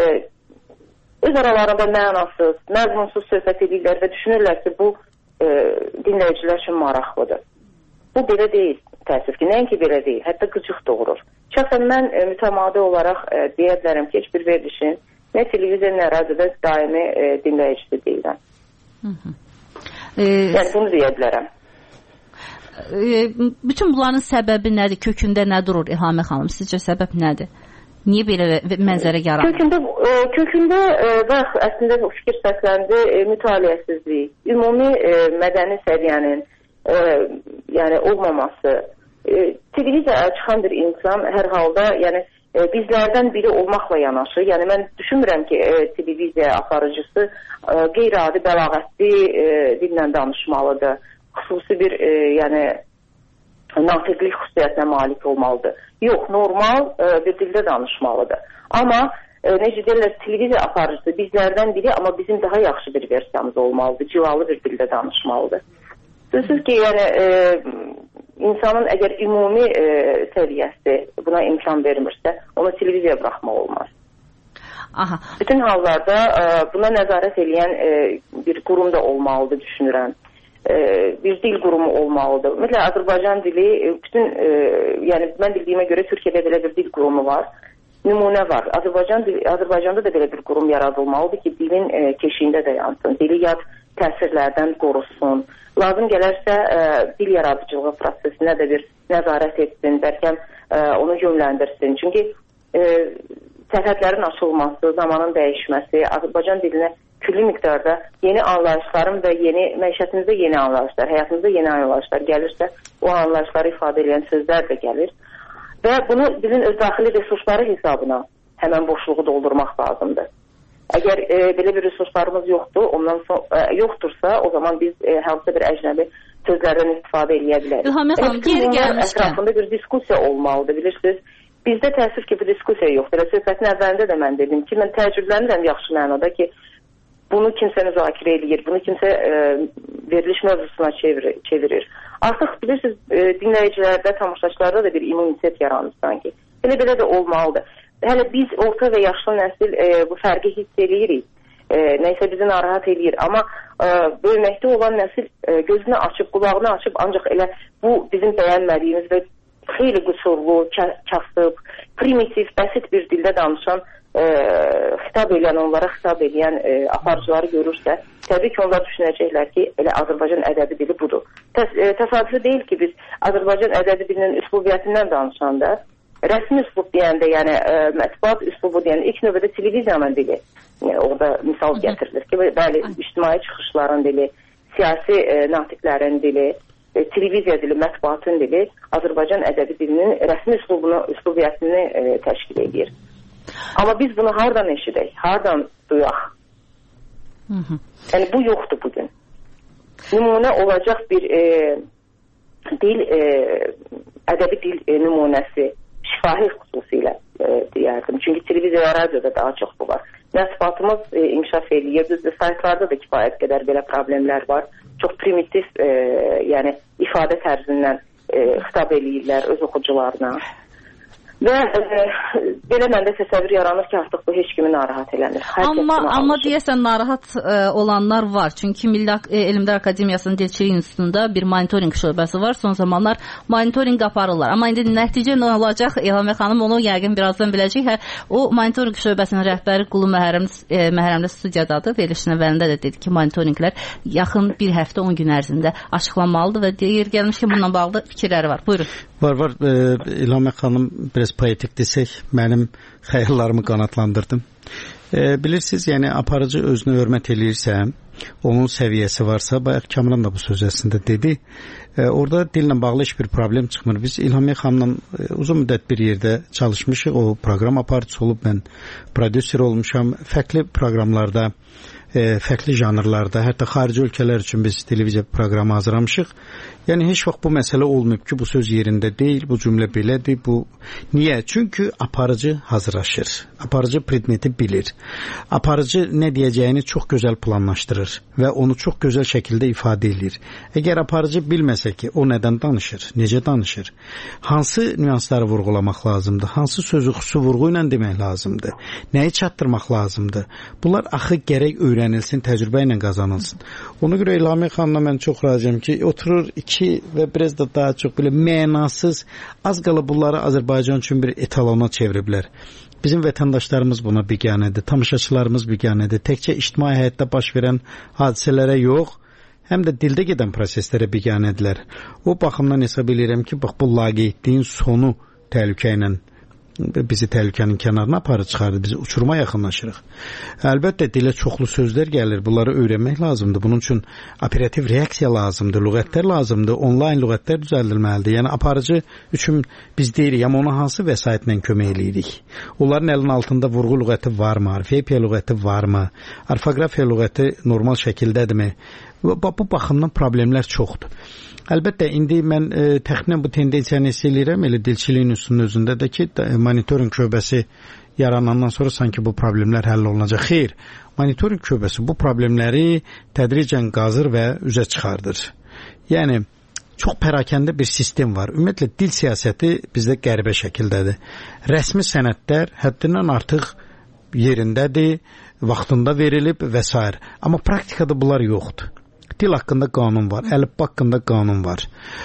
öz aralarında mənasız, məzmunsuz söhbət edirlər və düşünürlər ki, bu dinləyicilər üçün maraqlıdır. Bu belə deyil, təəssüf ki, nəinki belə deyil, hətta qıcıq doğurur. Şəxsən mən mütəmadi olaraq deyə bilərəm ki, heç bir verilişin nə televiziya, nə radioda daimi dinləyicisi deyiləm. Yəni bunu deyə bilərəm. Bütün bunların səbəbi nədir? Kökündə nə durur İlhamiyə xanım? Sizcə səbəb nədir? Niyə belə mənzərə yaranır? Kökündə bax, əslində bu fikir səsləndi, mütaliəsizlik, ümumi mədəni səviyyənin yəni olmaması. Televiziyaya çıxan bir insan hər halda yəni bizlərdən biri olmaqla yanaşı, yəni mən düşünmürəm ki, televiziya aparıcısı qeyri-adi bəlağətli dillə danışmalıdır. Xüsusi bir yəni natiqlik xüsusiyyətinə malik olmalıdır. Yox, normal bir dildə danışmalıdır. Amma necə deyirlər, televiziya aparıcısı bizlərdən biri, amma bizim daha yaxşı bir versiyamız olmalıdır. Civalı bir dildə danışmalıdır. Sözsüz ki, yəni insanın əgər ümumi səviyyəsi buna imkan vermirsə, onu televiziyaya buraxmaq olmaz. Aha. Bütün hallarda buna nəzarət edən bir qurum da olmalıdır, düşünürəm. Bir dil qurumu olmalıdır. Ümumiyyətlə, Azərbaycan dili, yəni mən bildiyimə görə Türkiyədə belə bir dil qurumu var. Nümunə var. Azərbaycanda da belə bir qurum yaradılmalıdır ki, dilin keşiyində də yansın. Dili yad təsirlərdən qorusun. Lazım gələrsə dil yaradıcılığı prosesinə də bir nəzarət etsin, bəlkə onu yönləndirsin. Çünki sərhədlərin açılması, zamanın dəyişməsi, Azərbaycan dilinə külli miqdarda yeni anlayışların və məişətimizdə yeni anlayışlar, həyatımızda yeni anlayışlar gəlirsə, o anlayışları ifadə edən sözlər də gəlir. Və bunu bizim öz daxili resursları hesabına həmən boşluğu doldurmaq lazımdır. Əgər belə bir resurslarımız yoxdursa, o zaman biz hansısa bir əcnəbi sözlərdən istifadə edə bilərik. İlhamiyə xanım, geri gəlmişkən. Ətrafında bir diskusiya olmalıdır, bilirsiniz. Bizdə təəssüf ki, bu diskusiya yoxdur. Söhbətin əvvəlində də mən dedim ki, mən təəccüblənirəm yaxşı mənada ki, bunu kimsə müzakirə edir, bunu kimsə veriliş mövzusuna çevirir. Artıq bilirsiniz, dinləyicilərdə, tamaşaçılarda da bir immunitet yaranır sanki. Belə də olmalıdır. Hələ biz orta və yaşlı nəsil bu fərqi hiss edirik. nəysə bizi narahat eləyir. Amma böyüməkdə olan nəsil gözünü açıb, qulağını açıb, ancaq elə bu bizim bəyənmədiyimiz və xeyli qüsurlu, kasıb, primitiv, bəsit bir dildə danışan, xitab edən, onlara xitab edən aparıcıları görürsə, təbii ki, onlar düşünəcəklər ki, elə Azərbaycan ədəbi dili budur. Təsadüfi deyil ki, biz Azərbaycan ədəbi dilinin üslubiyyətindən danışanda, rəsmi üslub deyəndə, yəni mətbuat üslubu deyəndə, ilk növbədə televiziyanın dili, orada misal gətirilir ki, bəli, ictimai çıxışların dili, siyasi natiqlərin dili, televiziya dili, mətbuatın dili Azərbaycan ədəbi dilinin rəsmi üslubiyyətini təşkil edir. Amma biz bunu hardan eşidək, hardan duyaq? Yəni bu yoxdur bugün. Nümunə olacaq bir dil, ədəbi dil nümunəsi, şifahi xüsusilə deyərdim. Çünki televiziya və radioda daha çox bu var. Mətbuatımız inkişaf edir. Düzdür, saytlarda da kifayət qədər belə problemlər var. Çox primitiv, yəni ifadə tərzindən xitab eləyirlər öz oxucularına. Və belə məndə təsəvvür yaranır ki, artıq bu heç kimi narahat eləmir. Amma deyəsən narahat olanlar var. Çünki Milli Elmlər Akademiyasının Dilçilik İnstitutunda bir monitoring şöbəsi var. Son zamanlar monitoring aparırlar. Amma indi nəticə nə olacaq? İlhamiyə xanım onu yəqin birazdan biləcək. O monitoring şöbəsinin rəhbəri Qulu Məhrəmli studiyadadır. Verilişin əvvəlində də dedi ki, monitoringlər yaxın bir həftə 10 gün ərzində açıqlanmalıdır və deyir gəlmiş ki, bununla bağlı fikirləri var. Buyurun. Var. İlhamiyə xanım biraz poetik desək, mənim xəyallarımı qanatlandırdım. Bilirsiniz, yəni aparıcı özünü hörmət eləyirsə, onun səviyyəsi varsa, bayaq Kamran da bu söz əslində dedi, orada dillə bağlı heç bir problem çıxmır. Biz İlhamiyə xanımla uzun müddət bir yerdə çalışmışıq, o proqram aparıcısı olub, mən prodüser olmuşam, fərqli proqramlarda, fərqli janrlarda, hətta xarici ölkələr üçün biz televiziya proqramı hazırlamışıq. Yəni heç vaxt bu məsələ olmayıb ki, bu söz yerində deyil, bu cümlə belədir, bu niyə? Çünki aparıcı hazırlaşır. Aparıcı predmeti bilir. Aparıcı nə deyəcəyini çox gözəl planlaşdırır və onu çox gözəl şəkildə ifadə edir. Əgər aparıcı bilməsə ki, o nədən danışır, necə danışır, hansı nüansları vurğulamaq lazımdır, hansı sözü xüsusi vurğu ilə demək lazımdır, nəyi çatdırmaq lazımdır, bunlar axı gərək öyrənilsin, təcrübə ilə qazanılsın. Ona görə İlhamiyə xanımla mən çox razıyam ki, oturur və biraz da daha çox belə mənasız, az qala bunları Azərbaycan üçün bir etalona çeviriblər. Bizim vətəndaşlarımız buna biganədir, tamaşaçılarımız biganədir. Təkcə ictimai həyatda baş verən hadisələrə yox, həm də dildə gedən proseslərə biganədirlər. O baxımdan hesab edirəm ki, bax bu laqeydliyin sonu təhlükə ilə bizi təhlükənin kənarına aparır çıxardı, bizi uçuruma yaxınlaşırıq. Əlbəttə dilə çoxlu sözlər gəlir, bunları öyrənmək lazımdır. Bunun üçün operativ reaksiya lazımdır, lüğətlər lazımdır, onlayn lüğətlər düzəldilməlidir. Yəni aparıcı üçün biz deyirik, amma ona hansı vəsaitlə kömək eləyirik? Onların əlinin altında vurğu lüğəti varmı, orfoepiya lüğəti varmı, orfoqrafiya lüğəti normal şəkildədirmi? Bu baxımdan problemlər çoxdur. Əlbəttə, indi mən təxminən bu tendensiyanı hiss edirəm, elə dilçiliyin üstünün özündə də ki, monitoring şöbəsi yaranandan sonra sanki bu problemlər həll olunacaq. Xeyr, monitoring şöbəsi bu problemləri tədricən qazır və üzə çıxardır. Yəni, çox pərakəndə bir sistem var. Ümumiyyətlə, dil siyasəti bizdə qəribə şəkildədir. Rəsmi sənədlər həddindən artıq yerindədir, vaxtında verilib və s. Amma praktikada bunlar yoxdur. Dil haqqında qanun var, əlifba haqqında qanun var.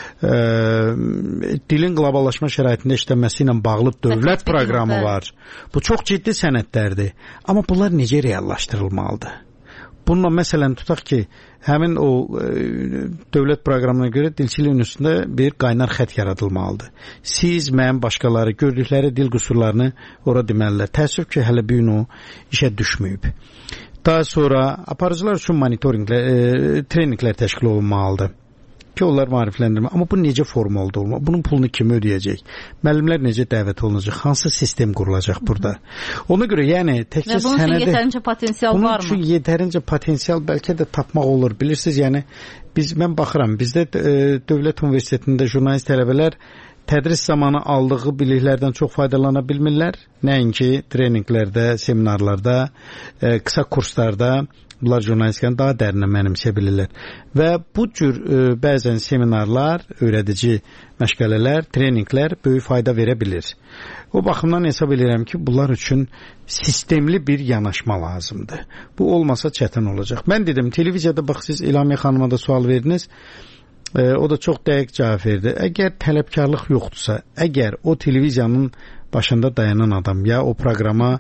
Dilin qloballaşma şəraitində işlənməsi ilə bağlı dövlət proqramı var. Bu çox ciddi sənədlərdir. Amma bunlar necə reallaşdırılmalıdır? Bununla məsələn tutaq ki, həmin o dövlət proqramına görə dilçiliyin üstündə bir qaynar xət yaradılmalıdır. Siz, mən, başqaları gördükləri dil qüsurlarını ora deməlilər. Təəssüf ki, hələ bu gün o işə düşməyib. Daha sonra aparıcılar üçün monitoringlər, treninqlər təşkil olunmalıdır ki, onlar maarifləndirmə. Amma bu necə formalıda olmalı? Bunun pulunu kim ödəyəcək? Müəllimlər necə dəvət olunacaq? Hansı sistem qurulacaq burada? Ona görə, yəni, təkcə sənədi... Və bunun üçün yetərincə potensial var mı? Bunun üçün yetərincə potensial bəlkə də tapmaq olur. Bilirsiniz, yəni, mən baxıram, bizdə Dövlət Universitetində jurnalist tələbələr tədris zamanı aldığı biliklərdən çox faydalana bilmirlər. Nəinki treninqlərdə, seminarlarda, qısa kurslarda, Bunlar jurnalistikəni daha dərinə mənimsə bilirlər. Və bu cür bəzən seminarlar, öyrədici məşğələlər, treninqlər böyük fayda verə bilir. O baxımdan hesab edirəm ki, bunlar üçün sistemli bir yanaşma lazımdır. Bu olmasa çətin olacaq. Mən dedim, televiziyada bax, siz İlhamiyə xanıma da sual verdiniz. O da çox dəqiq cavab verdi. Əgər tələbkarlıq yoxdursa, əgər o televiziyanın başında dayanan adam ya o proqrama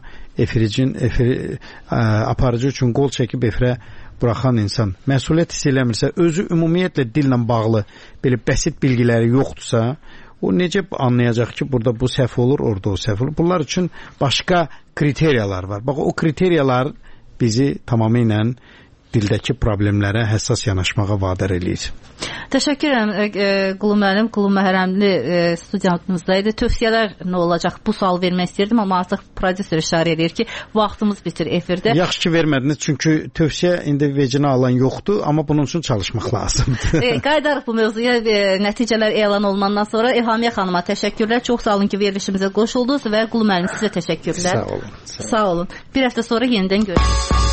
aparıcı üçün qol çəkib efirə buraxan insan məsuliyyət hiss eləmirsə, özü ümumiyyətlə dillə bağlı belə bəsit bilgiləri yoxdursa, o necə anlayacaq ki, burada bu səhv olur, orada o səhv olur. Bunlar üçün başqa kriteriyalar var. Bax, o kriteriyalar bizi tamamilə dildəki problemlərə həssas yanaşmağa vadar eləyir. Təşəkkür edirəm Qulu müəllim, Qulu Məhrəmli studiyamızdaydı. Tövsiyələr nə olacaq? Bu sual vermək istəyirdim, amma artıq prodüser işarə edir ki, vaxtımız bitir efirdə. Yaxşı ki vermədiniz, çünki tövsiyə indi vecinə alan yoxdur, amma bunun üçün çalışmaq lazımdır. Qayıdarıq bu mövzuya, nəticələr elan olunandan sonra. İlhamiyə xanıma təşəkkürlər. Çox sağ olun ki, verilişimizə qoşuldunuz və Qulu müəllim sizə təşəkkürlər. Sağ olun. Sağ olun. Bir həftə sonra yenidən görüşürük.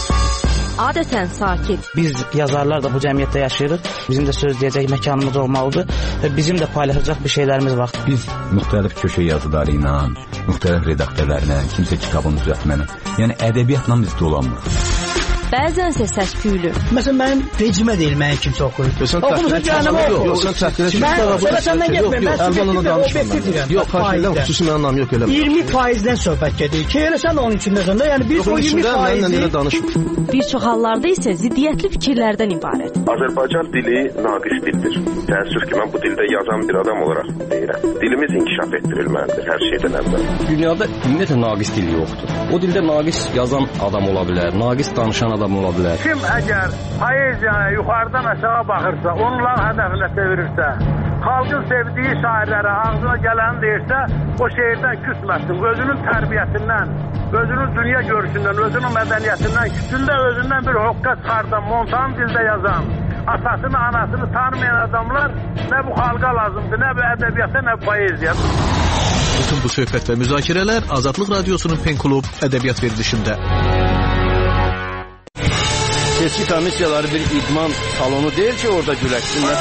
Adətən sakit. Biz yazarlar da bu cəmiyyətdə yaşayırıq. Bizim də söz deyəcək məkanımız olmalıdır və bizim də paylaşacaq bir şeylərimiz var. Biz müxtəlif köşə yazıları ilə, müxtəlif redaktorlarla, kimsə kitabın düzəltməni, yəni ədəbiyyatla biz dolanmırıq. Bəzənsə səs-küylü. Məsələn, mənim vecimə deyil, mənim kimsə oxuyur. Oxumusan canım oxu. Mən səndən getməyim. Mən obyektiv yox, xahiş xüsusi mənim anlam yox elə. 20%-dən söhbət gedir ki, elə sən onun içindəsən də, yəni biz o 20%-i bir çox hallarda isə ziddiyyətli fikirlərdən ibarət. Azərbaycan dili naqis dildir. Təəssüf ki, mən bu dildə yazan bir adam olaraq deyirəm. Dilimiz inkişaf etdirilməlidir hər şeydən əvvəl. Dünyada ümumiyyətlə naqis dil yoxdur. O dildə naqis yazan adam ola bilər, naqis danışan adam ola bilər. Kim əgər poeziyaya yuxarıdan aşağı baxırsa, onların hədəfinə çevirirsə, xalqın sevdiyi şairlərə ağzına gələni deyirsə, o şeirdən küsməsin. Özünün tərbiyəsindən, özünün dünya görüşündən, özünün mədəniyyətindən, küsündə özündən bir hoqqa çıxardan, montan dildə yazan, atasını, anasını tanımayan adamlar nə bu xalqa lazımdır, nə bu ədəbiyyata, nə bu poeziya. Bütün bu söhbət və müzakirələr Azadlıq Radiosunun Pen Klub ədəbiyyat verilişində. Seçki komissiyaları bir idman salonu deyil ki, orada güləşsinlər.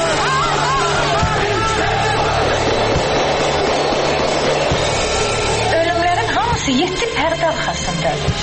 Ölümlərin hamısı 7 pərdə arxasındadır.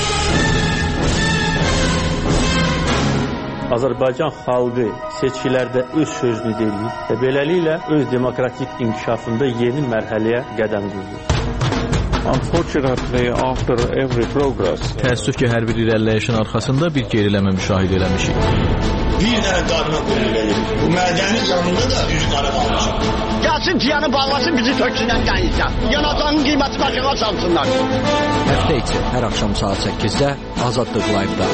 Azərbaycan xalqı seçkilərdə öz sözünü deyir və beləliklə öz demokratik inkişafında yeni mərhələyə qədəm qoyur. Unfortunately, after every progress, təəssüf ki, hər bir irəliləyişin arxasında bir geriləmə müşahidə eləmişik. Bir dənə qarına qoyulur. Bu mədəni canında da üz qara qalmışıq. Gəlsin piyanı bağlasın, bizi töksünən dənizdən. Yanacağının qiyməti başına salsınlar. Həftə içi hər axşam saat 8-də Azadlıq Live-da.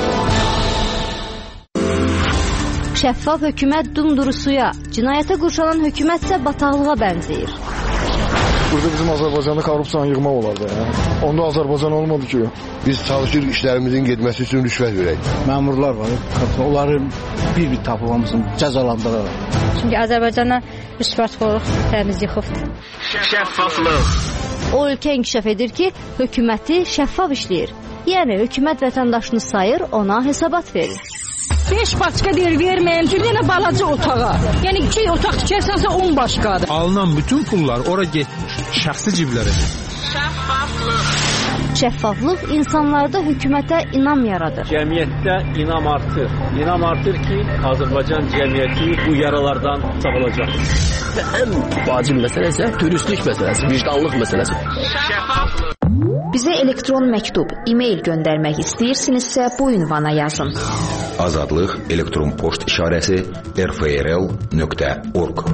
Şəffaf hökumət dumduru suya, cinayətə qurşanan hökumət isə bataqlığa bənzəyir. Burada bizim Azərbaycanda korrupsiyanı yığmaq olardı. Onda Azərbaycan olmadı ki. Biz çalışırıq işlərimizin getməsi üçün rüşvət verək. Məmurlar var, onları bir tapılmamızın cəzalandırırlar. Çünki Azərbaycana rüşvətxorluq təmiz yıxıbdır. Şəffaflıq. O ölkə inkişaf edir ki, hökuməti şəffaf işləyir. Yəni hökumət vətəndaşını sayır, ona hesabat verir. 5 başqa deyir verməyim, bir dənə balaca otağa. Yəni 2 otaq tikərsənsə 10 başqadır. Alınan bütün pullar ora getmiş, şəxsi ciblərə. Şəffaflıq. Şəffaflıq insanlarda hökumətə inam yaradır. Cəmiyyətdə inam artır. İnam artır ki, Azərbaycan cəmiyyəti bu yaralardan sağolacaq. Ən vacib məsələ isə dürüstlük məsələsi, vicdanlıq məsələsi. Şəffaflıq. Bizə elektron məktub, e-mail göndərmək istəyirsinizsə bu ünvana yazın. Azadlıq elektron poçt işarəsi rfrl.org.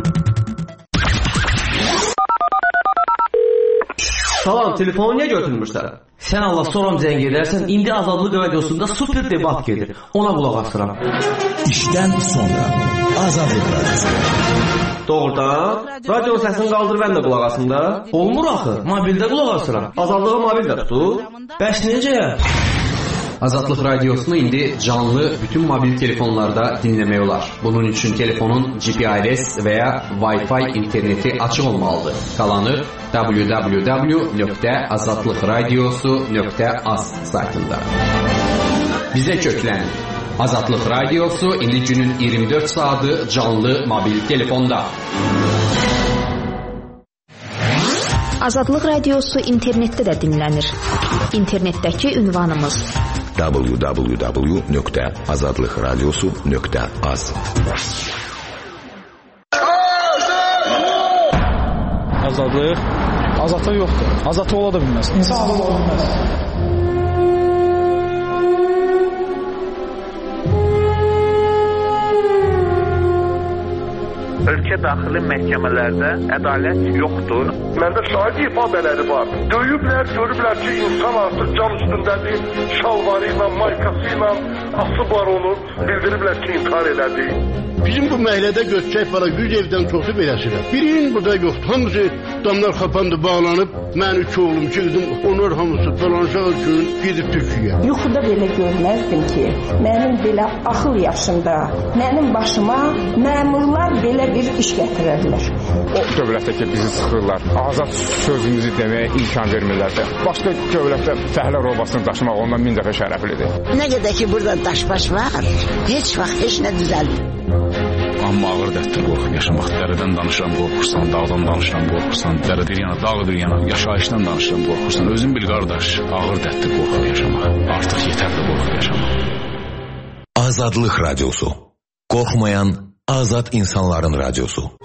Salam, telefonu niyə götürmüşlər? Sən Allah soram zəng edərsən, indi Azadlıq Radiosunda super debat gedir. Ona qulaq asıram. İşdən sonra Azadlıq Radiosu. Doğrudan, radio səsini qaldır, mən də qulaq asım da. Olmur axı, mobildə qulaq asıram. Azadlığı mobildə tutur. Bəs necə? Azadlıq Radiosunu indi canlı bütün mobil telefonlarda dinləmək olar. Bunun üçün telefonun GPRS və ya Wi-Fi interneti açıq olmalıdır. Qalanı www.azadlıqradiosu.az saytında. Bizə köklənin. Azadlıq Radiosu indi günün 24 saatı canlı mobil telefonda. Azadlıq Radiosu internetdə də dinlənir. İnternetdəki ünvanımız www.azadlıqradiosu.az. Azadlıq yoxdur. Azadlıq ola da bilməz. İnsanlıq ola bilməz. Ölkə daxili məhkəmələrdə ədalət yoxdur. Məndə şahid ifadələri var. Döyüblər, görüblər ki, insan artıq can üstündədir. Şalvarı ilə, maykası ilə asıblar onu. Bildiriblər ki, intihar elədi. Bizim bu məhəllədə götürək var, 100 evdən çoxu beləsidir. Birinin burada yoxdur. Hamısı damlar kapandı, bağlanıb. Mən 3 oğlum, 2 qızım, onlar hamısı falanca üçün gidib Türkiyəyə. Yuxuda belə görməzdim ki, mənim belə axıl yaşında, mənim başıma məmurlar belə bir iş gətirərlər. O dövlətdə ki, bizi sıxırlar, azad sözümüzü deməyə imkan vermirlər də. Başqa dövlətdə fəhlə robasını daşımaq ondan 1000 dəfə şərəflidir. Nə qədər ki, burada daşbaş var, heç vaxt heç nə düzəlmir. Amma ağır dərddir qorxub yaşamaq. Dərədən danışıram, qorxursan, dağdan danışıram, qorxursan, dərə bir yana, dağ bir yana, yaşayışdan danışıram, qorxursan. Özün bil qardaş, ağır dərddir qorxub yaşamaq. Artıq yetərli qorxub yaşamaq. Azadlıq Radiosu. Qorxmayan azad insanların radiosu.